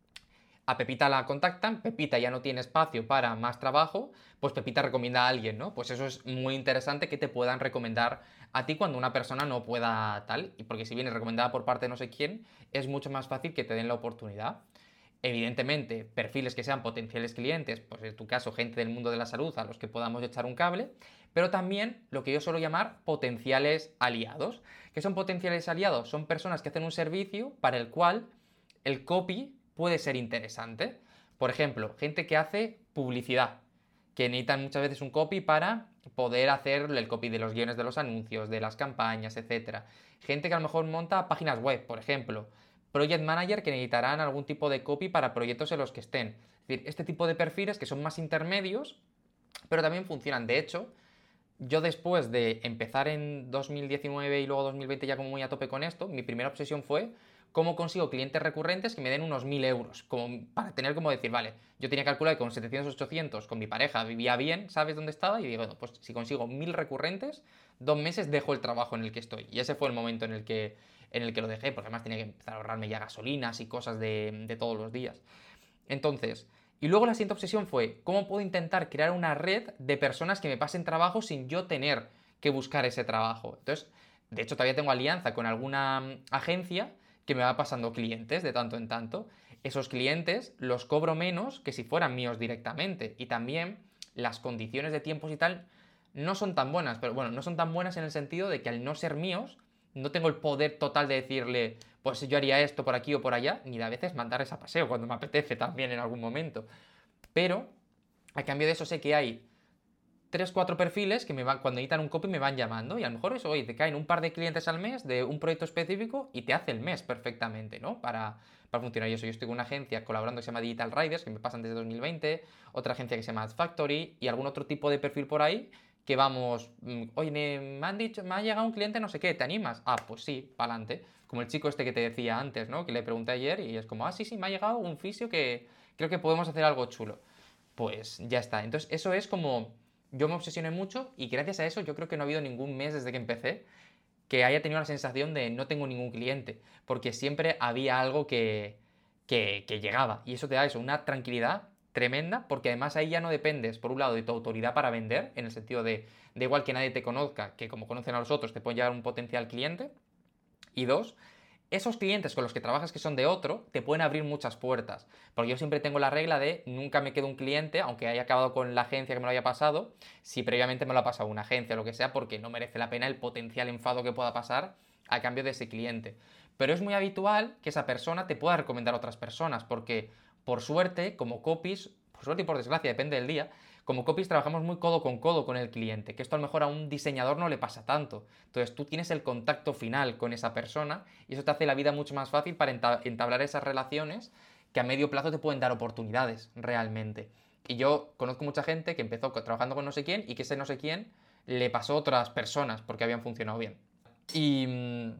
A: a Pepita la contactan, Pepita ya no tiene espacio para más trabajo, pues Pepita recomienda a alguien, ¿no? Pues eso es muy interesante que te puedan recomendar a ti cuando una persona no pueda tal, y porque si vienes recomendada por parte de no sé quién, es mucho más fácil que te den la oportunidad. Evidentemente, perfiles que sean potenciales clientes, pues en tu caso, gente del mundo de la salud a los que podamos echar un cable, pero también lo que yo suelo llamar potenciales aliados. ¿Qué son potenciales aliados? Son personas que hacen un servicio para el cual el copy puede ser interesante. Por ejemplo, gente que hace publicidad, que necesitan muchas veces un copy para poder hacer el copy de los guiones de los anuncios, de las campañas, etcétera. Gente que a lo mejor monta páginas web, por ejemplo. Project manager que necesitarán algún tipo de copy para proyectos en los que estén. Es decir, este tipo de perfiles que son más intermedios, pero también funcionan. De hecho, yo después de empezar en dos mil diecinueve y luego dos mil veinte ya como muy a tope con esto, mi primera obsesión fue cómo consigo clientes recurrentes que me den unos mil euros, como para tener como decir, vale, yo tenía calculado que con setecientos, ochocientos con mi pareja vivía bien, ¿sabes dónde estaba? Y digo, bueno, pues si consigo mil recurrentes, dos meses dejo el trabajo en el que estoy. Y ese fue el momento en el que, en el que lo dejé, porque además tenía que empezar a ahorrarme ya gasolinas y cosas de, de todos los días. Entonces, y luego la siguiente obsesión fue, ¿cómo puedo intentar crear una red de personas que me pasen trabajo sin yo tener que buscar ese trabajo? Entonces, de hecho, todavía tengo alianza con alguna mm, agencia que me va pasando clientes de tanto en tanto. Esos clientes los cobro menos que si fueran míos directamente. Y también las condiciones de tiempos y tal no son tan buenas. Pero bueno, no son tan buenas en el sentido de que al no ser míos, no tengo el poder total de decirle, pues yo haría esto por aquí o por allá, ni de a veces mandarles a paseo cuando me apetece también en algún momento. Pero, a cambio de eso, sé que hay tres cuatro perfiles que me van, cuando necesitan un copy me van llamando y a lo mejor eso, oye, te caen un par de clientes al mes de un proyecto específico y te hace el mes perfectamente, ¿no? Para, para funcionar. Y eso, yo estoy con una agencia colaborando que se llama Digital Riders, que me pasan desde dos mil veinte, otra agencia que se llama Factory y algún otro tipo de perfil por ahí que vamos, mm, oye, me han dicho, me ha llegado un cliente no sé qué, ¿te animas? Ah, pues sí, pa'lante. Como el chico este que te decía antes, ¿no? Que le pregunté ayer y es como, ah, sí, sí, me ha llegado un fisio que creo que podemos hacer algo chulo. Pues ya está. Entonces, eso es como yo me obsesioné mucho y gracias a eso yo creo que no ha habido ningún mes desde que empecé que haya tenido la sensación de no tengo ningún cliente, porque siempre había algo que, que, que llegaba y eso te da eso, una tranquilidad tremenda, porque además ahí ya no dependes, por un lado, de tu autoridad para vender, en el sentido de, de igual que nadie te conozca, que como conocen a los otros te pueden llegar un potencial cliente, y dos, esos clientes con los que trabajas que son de otro, te pueden abrir muchas puertas. Porque yo siempre tengo la regla de nunca me quedo un cliente, aunque haya acabado con la agencia que me lo haya pasado, si previamente me lo ha pasado una agencia o lo que sea, porque no merece la pena el potencial enfado que pueda pasar a cambio de ese cliente. Pero es muy habitual que esa persona te pueda recomendar a otras personas, porque por suerte, como copies, por suerte y por desgracia, depende del día, como copies trabajamos muy codo con codo con el cliente, que esto a lo mejor a un diseñador no le pasa tanto. Entonces tú tienes el contacto final con esa persona y eso te hace la vida mucho más fácil para entablar esas relaciones que a medio plazo te pueden dar oportunidades realmente. Y yo conozco mucha gente que empezó trabajando con no sé quién y que ese no sé quién le pasó a otras personas porque habían funcionado bien. Y, mm,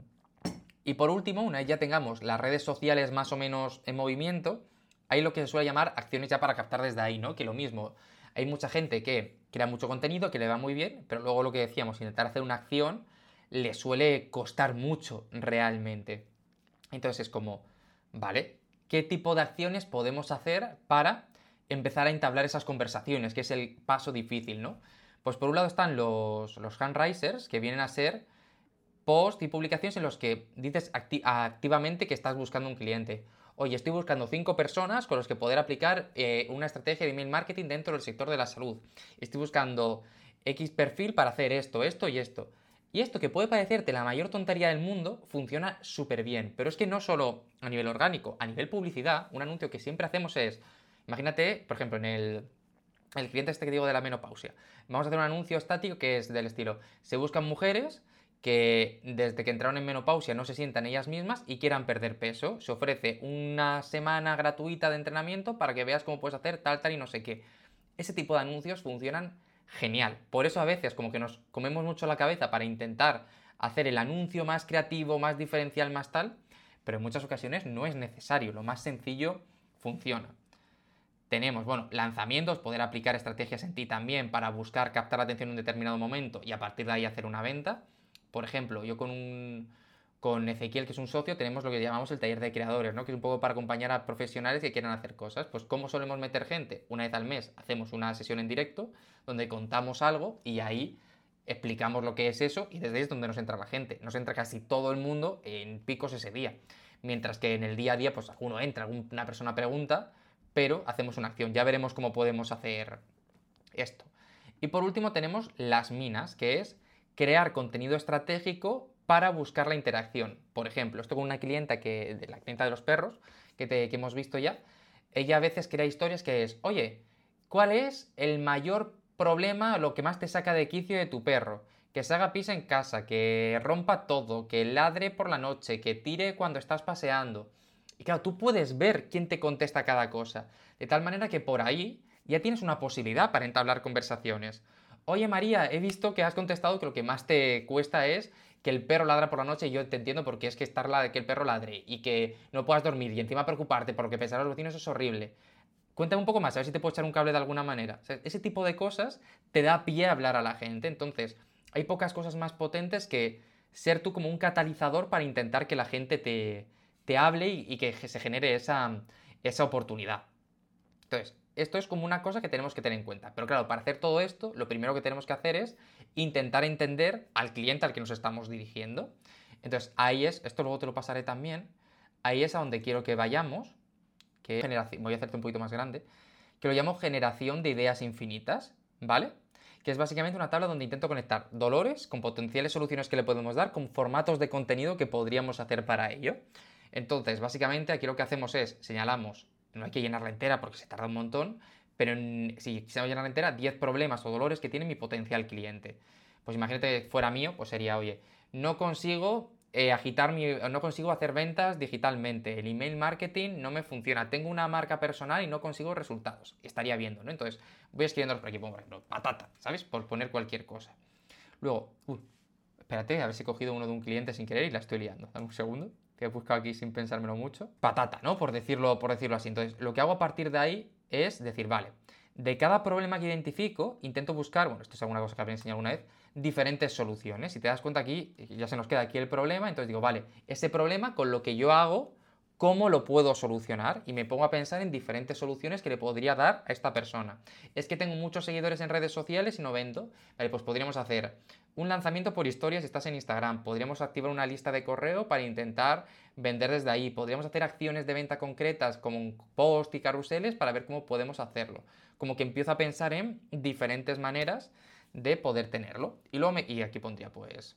A: y por último, una vez ya tengamos las redes sociales más o menos en movimiento, hay lo que se suele llamar acciones ya para captar desde ahí, ¿no? Que lo mismo, hay mucha gente que crea mucho contenido, que le va muy bien, pero luego lo que decíamos, intentar hacer una acción le suele costar mucho realmente. Entonces es como, vale, ¿qué tipo de acciones podemos hacer para empezar a entablar esas conversaciones? Que es el paso difícil, ¿no? Pues por un lado están los, los handrisers, que vienen a ser posts y publicaciones en los que dices acti activamente que estás buscando un cliente. Oye, estoy buscando cinco personas con los que poder aplicar eh, una estrategia de email marketing dentro del sector de la salud. Estoy buscando X perfil para hacer esto, esto y esto. Y esto que puede parecerte la mayor tontería del mundo, funciona súper bien. Pero es que no solo a nivel orgánico, a nivel publicidad, un anuncio que siempre hacemos es, imagínate, por ejemplo, en el, el cliente este que digo de la menopausia. Vamos a hacer un anuncio estático que es del estilo, se buscan mujeres que desde que entraron en menopausia no se sientan ellas mismas y quieran perder peso. Se ofrece una semana gratuita de entrenamiento para que veas cómo puedes hacer tal, tal y no sé qué. Ese tipo de anuncios funcionan genial. Por eso a veces como que nos comemos mucho la cabeza para intentar hacer el anuncio más creativo, más diferencial, más tal, pero en muchas ocasiones no es necesario. Lo más sencillo funciona. Tenemos, bueno, lanzamientos, poder aplicar estrategias en ti también para buscar captar la atención en un determinado momento y a partir de ahí hacer una venta. Por ejemplo, yo con un con Ezequiel, que es un socio, tenemos lo que llamamos el taller de creadores, ¿no? Que es un poco para acompañar a profesionales que quieran hacer cosas. Pues ¿cómo solemos meter gente? Una vez al mes hacemos una sesión en directo donde contamos algo y ahí explicamos lo que es eso y desde ahí es donde nos entra la gente. Nos entra casi todo el mundo en picos ese día. Mientras que en el día a día, pues alguno entra, alguna persona pregunta, pero hacemos una acción. Ya veremos cómo podemos hacer esto. Y por último tenemos las minas, que es crear contenido estratégico para buscar la interacción. Por ejemplo, esto con una clienta que, de la clienta de los perros, que, te, que hemos visto ya, ella a veces crea historias que es, oye, ¿cuál es el mayor problema, lo que más te saca de quicio de tu perro? Que se haga pis en casa, que rompa todo, que ladre por la noche, que tire cuando estás paseando. Y claro, tú puedes ver quién te contesta cada cosa. De tal manera que por ahí ya tienes una posibilidad para entablar conversaciones. Oye María, he visto que has contestado que lo que más te cuesta es que el perro ladra por la noche y yo te entiendo porque es que estar la, que el perro ladre y que no puedas dormir y encima preocuparte por lo que pensarán los vecinos es horrible. Cuéntame un poco más, a ver si te puedo echar un cable de alguna manera. O sea, ese tipo de cosas te da pie a hablar a la gente. Entonces, hay pocas cosas más potentes que ser tú como un catalizador para intentar que la gente te, te hable y, y que se genere esa, esa oportunidad. Entonces, esto es como una cosa que tenemos que tener en cuenta. Pero claro, para hacer todo esto, lo primero que tenemos que hacer es intentar entender al cliente al que nos estamos dirigiendo. Entonces, ahí es, esto luego te lo pasaré también, ahí es a donde quiero que vayamos, que generación, voy a hacerte un poquito más grande, que lo llamo generación de ideas infinitas, ¿vale? Que es básicamente una tabla donde intento conectar dolores con potenciales soluciones que le podemos dar, con formatos de contenido que podríamos hacer para ello. Entonces, básicamente aquí lo que hacemos es, señalamos, no hay que llenarla entera porque se tarda un montón, pero en, si quisiéramos llenarla entera, diez problemas o dolores que tiene mi potencial cliente. Pues imagínate que fuera mío, pues sería, oye, no consigo eh, agitar mi, no consigo hacer ventas digitalmente, el email marketing no me funciona, tengo una marca personal y no consigo resultados. Estaría viendo, ¿no? Entonces, voy escribiendo por aquí, pongo, por ejemplo, patata, ¿sabes? Por poner cualquier cosa. Luego, uy, espérate, a ver si he cogido uno de un cliente sin querer y la estoy liando. Dame un segundo, que he buscado aquí sin pensármelo mucho. Patata, ¿no? Por decirlo, por decirlo así. Entonces, lo que hago a partir de ahí es decir, vale, de cada problema que identifico, intento buscar, bueno, esto es alguna cosa que habría enseñado alguna vez, diferentes soluciones. Si te das cuenta aquí, ya se nos queda aquí el problema, entonces digo, vale, ese problema con lo que yo hago, ¿cómo lo puedo solucionar? Y me pongo a pensar en diferentes soluciones que le podría dar a esta persona. Es que tengo muchos seguidores en redes sociales y no vendo. Vale, pues podríamos hacer un lanzamiento por historias si estás en Instagram. Podríamos activar una lista de correo para intentar vender desde ahí. Podríamos hacer acciones de venta concretas como un post y carruseles para ver cómo podemos hacerlo. Como que empiezo a pensar en diferentes maneras de poder tenerlo. Y luego me, y aquí pondría pues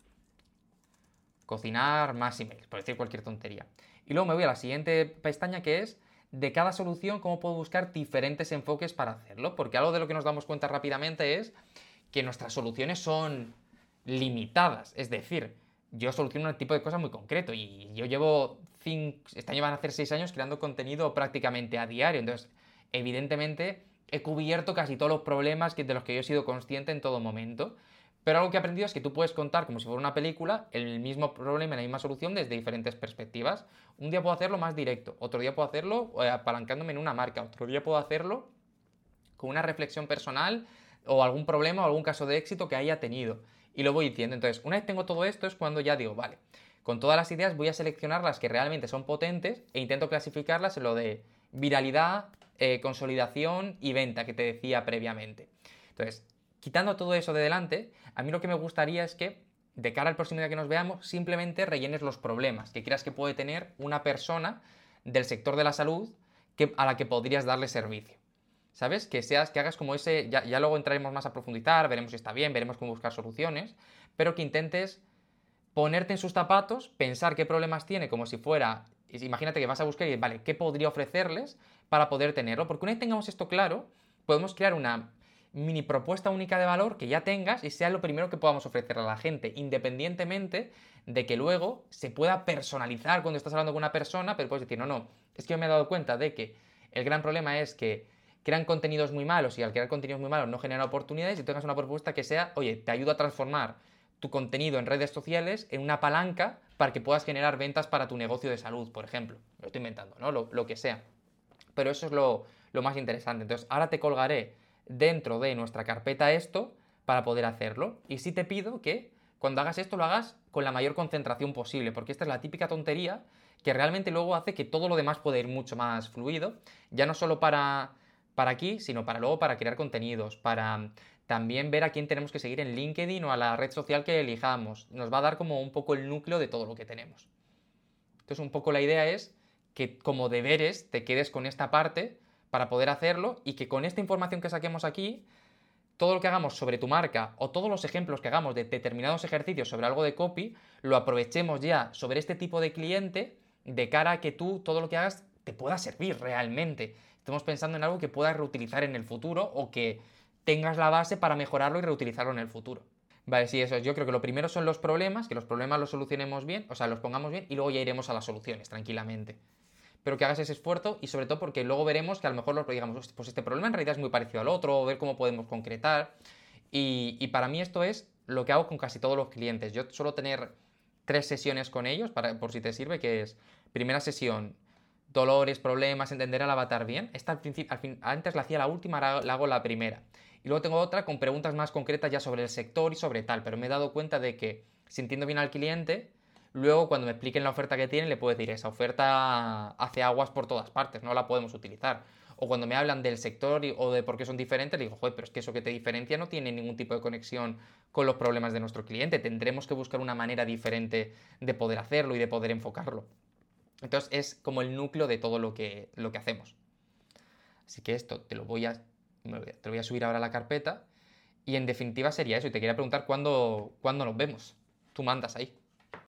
A: cocinar más emails, por decir cualquier tontería. Y luego me voy a la siguiente pestaña que es de cada solución cómo puedo buscar diferentes enfoques para hacerlo, porque algo de lo que nos damos cuenta rápidamente es que nuestras soluciones son limitadas, es decir, yo soluciono un tipo de cosa muy concreto y yo llevo cinco, este año van a hacer seis años creando contenido prácticamente a diario, entonces evidentemente he cubierto casi todos los problemas que, de los que yo he sido consciente en todo momento. Pero algo que he aprendido es que tú puedes contar, como si fuera una película, el mismo problema y la misma solución desde diferentes perspectivas. Un día puedo hacerlo más directo, otro día puedo hacerlo eh, apalancándome en una marca, otro día puedo hacerlo con una reflexión personal o algún problema o algún caso de éxito que haya tenido. Y lo voy diciendo. Entonces, una vez tengo todo esto es cuando ya digo, vale, con todas las ideas voy a seleccionar las que realmente son potentes e intento clasificarlas en lo de viralidad, eh, consolidación y venta que te decía previamente. Entonces, quitando todo eso de delante, a mí lo que me gustaría es que, de cara al próximo día que nos veamos, simplemente rellenes los problemas que creas que puede tener una persona del sector de la salud que, a la que podrías darle servicio. ¿Sabes? Que seas, que hagas como ese, ya, ya luego entraremos más a profundizar, veremos si está bien, veremos cómo buscar soluciones, pero que intentes ponerte en sus zapatos, pensar qué problemas tiene como si fuera, imagínate que vas a buscar y, vale, ¿qué podría ofrecerles para poder tenerlo? Porque una vez tengamos esto claro, podemos crear una mini propuesta única de valor que ya tengas y sea lo primero que podamos ofrecer a la gente, independientemente de que luego se pueda personalizar cuando estás hablando con una persona, pero puedes decir, no, no, es que yo me he dado cuenta de que el gran problema es que crean contenidos muy malos y al crear contenidos muy malos no generan oportunidades y tengas una propuesta que sea, oye, te ayudo a transformar tu contenido en redes sociales en una palanca para que puedas generar ventas para tu negocio de salud, por ejemplo. Lo estoy inventando, ¿no? Lo, lo que sea. Pero eso es lo, lo más interesante. Entonces, ahora te colgaré dentro de nuestra carpeta esto para poder hacerlo. Y sí te pido que cuando hagas esto lo hagas con la mayor concentración posible, porque esta es la típica tontería que realmente luego hace que todo lo demás pueda ir mucho más fluido, ya no solo para, para aquí, sino para luego para crear contenidos, para también ver a quién tenemos que seguir en LinkedIn o a la red social que elijamos. Nos va a dar como un poco el núcleo de todo lo que tenemos. Entonces, un poco la idea es que como deberes te quedes con esta parte para poder hacerlo y que con esta información que saquemos aquí, todo lo que hagamos sobre tu marca o todos los ejemplos que hagamos de determinados ejercicios sobre algo de copy, lo aprovechemos ya sobre este tipo de cliente de cara a que tú todo lo que hagas te pueda servir realmente. Estamos pensando en algo que puedas reutilizar en el futuro o que tengas la base para mejorarlo y reutilizarlo en el futuro. Vale, sí, eso es. Yo creo que lo primero son los problemas, que los problemas los solucionemos bien, o sea, los pongamos bien y luego ya iremos a las soluciones tranquilamente. Pero que hagas ese esfuerzo y sobre todo porque luego veremos que a lo mejor lo digamos, pues este problema en realidad es muy parecido al otro, o ver cómo podemos concretar. Y, y para mí esto es lo que hago con casi todos los clientes. Yo suelo tener tres sesiones con ellos, para, por si te sirve, que es primera sesión, dolores, problemas, entender al avatar bien. Esta al principio, al fin, antes la hacía la última, ahora la hago la primera. Y luego tengo otra con preguntas más concretas ya sobre el sector y sobre tal, pero me he dado cuenta de que sintiendo bien al cliente, luego cuando me expliquen la oferta que tienen le puedo decir, esa oferta hace aguas por todas partes, no la podemos utilizar. O cuando me hablan del sector y, o de por qué son diferentes, le digo, joder, pero es que eso que te diferencia no tiene ningún tipo de conexión con los problemas de nuestro cliente. Tendremos que buscar una manera diferente de poder hacerlo y de poder enfocarlo. Entonces es como el núcleo de todo lo que, lo que hacemos. Así que esto te lo voy a, te lo voy a subir ahora a la carpeta y en definitiva sería eso. Y te quería preguntar cuándo, cuándo nos vemos. Tú mandas ahí.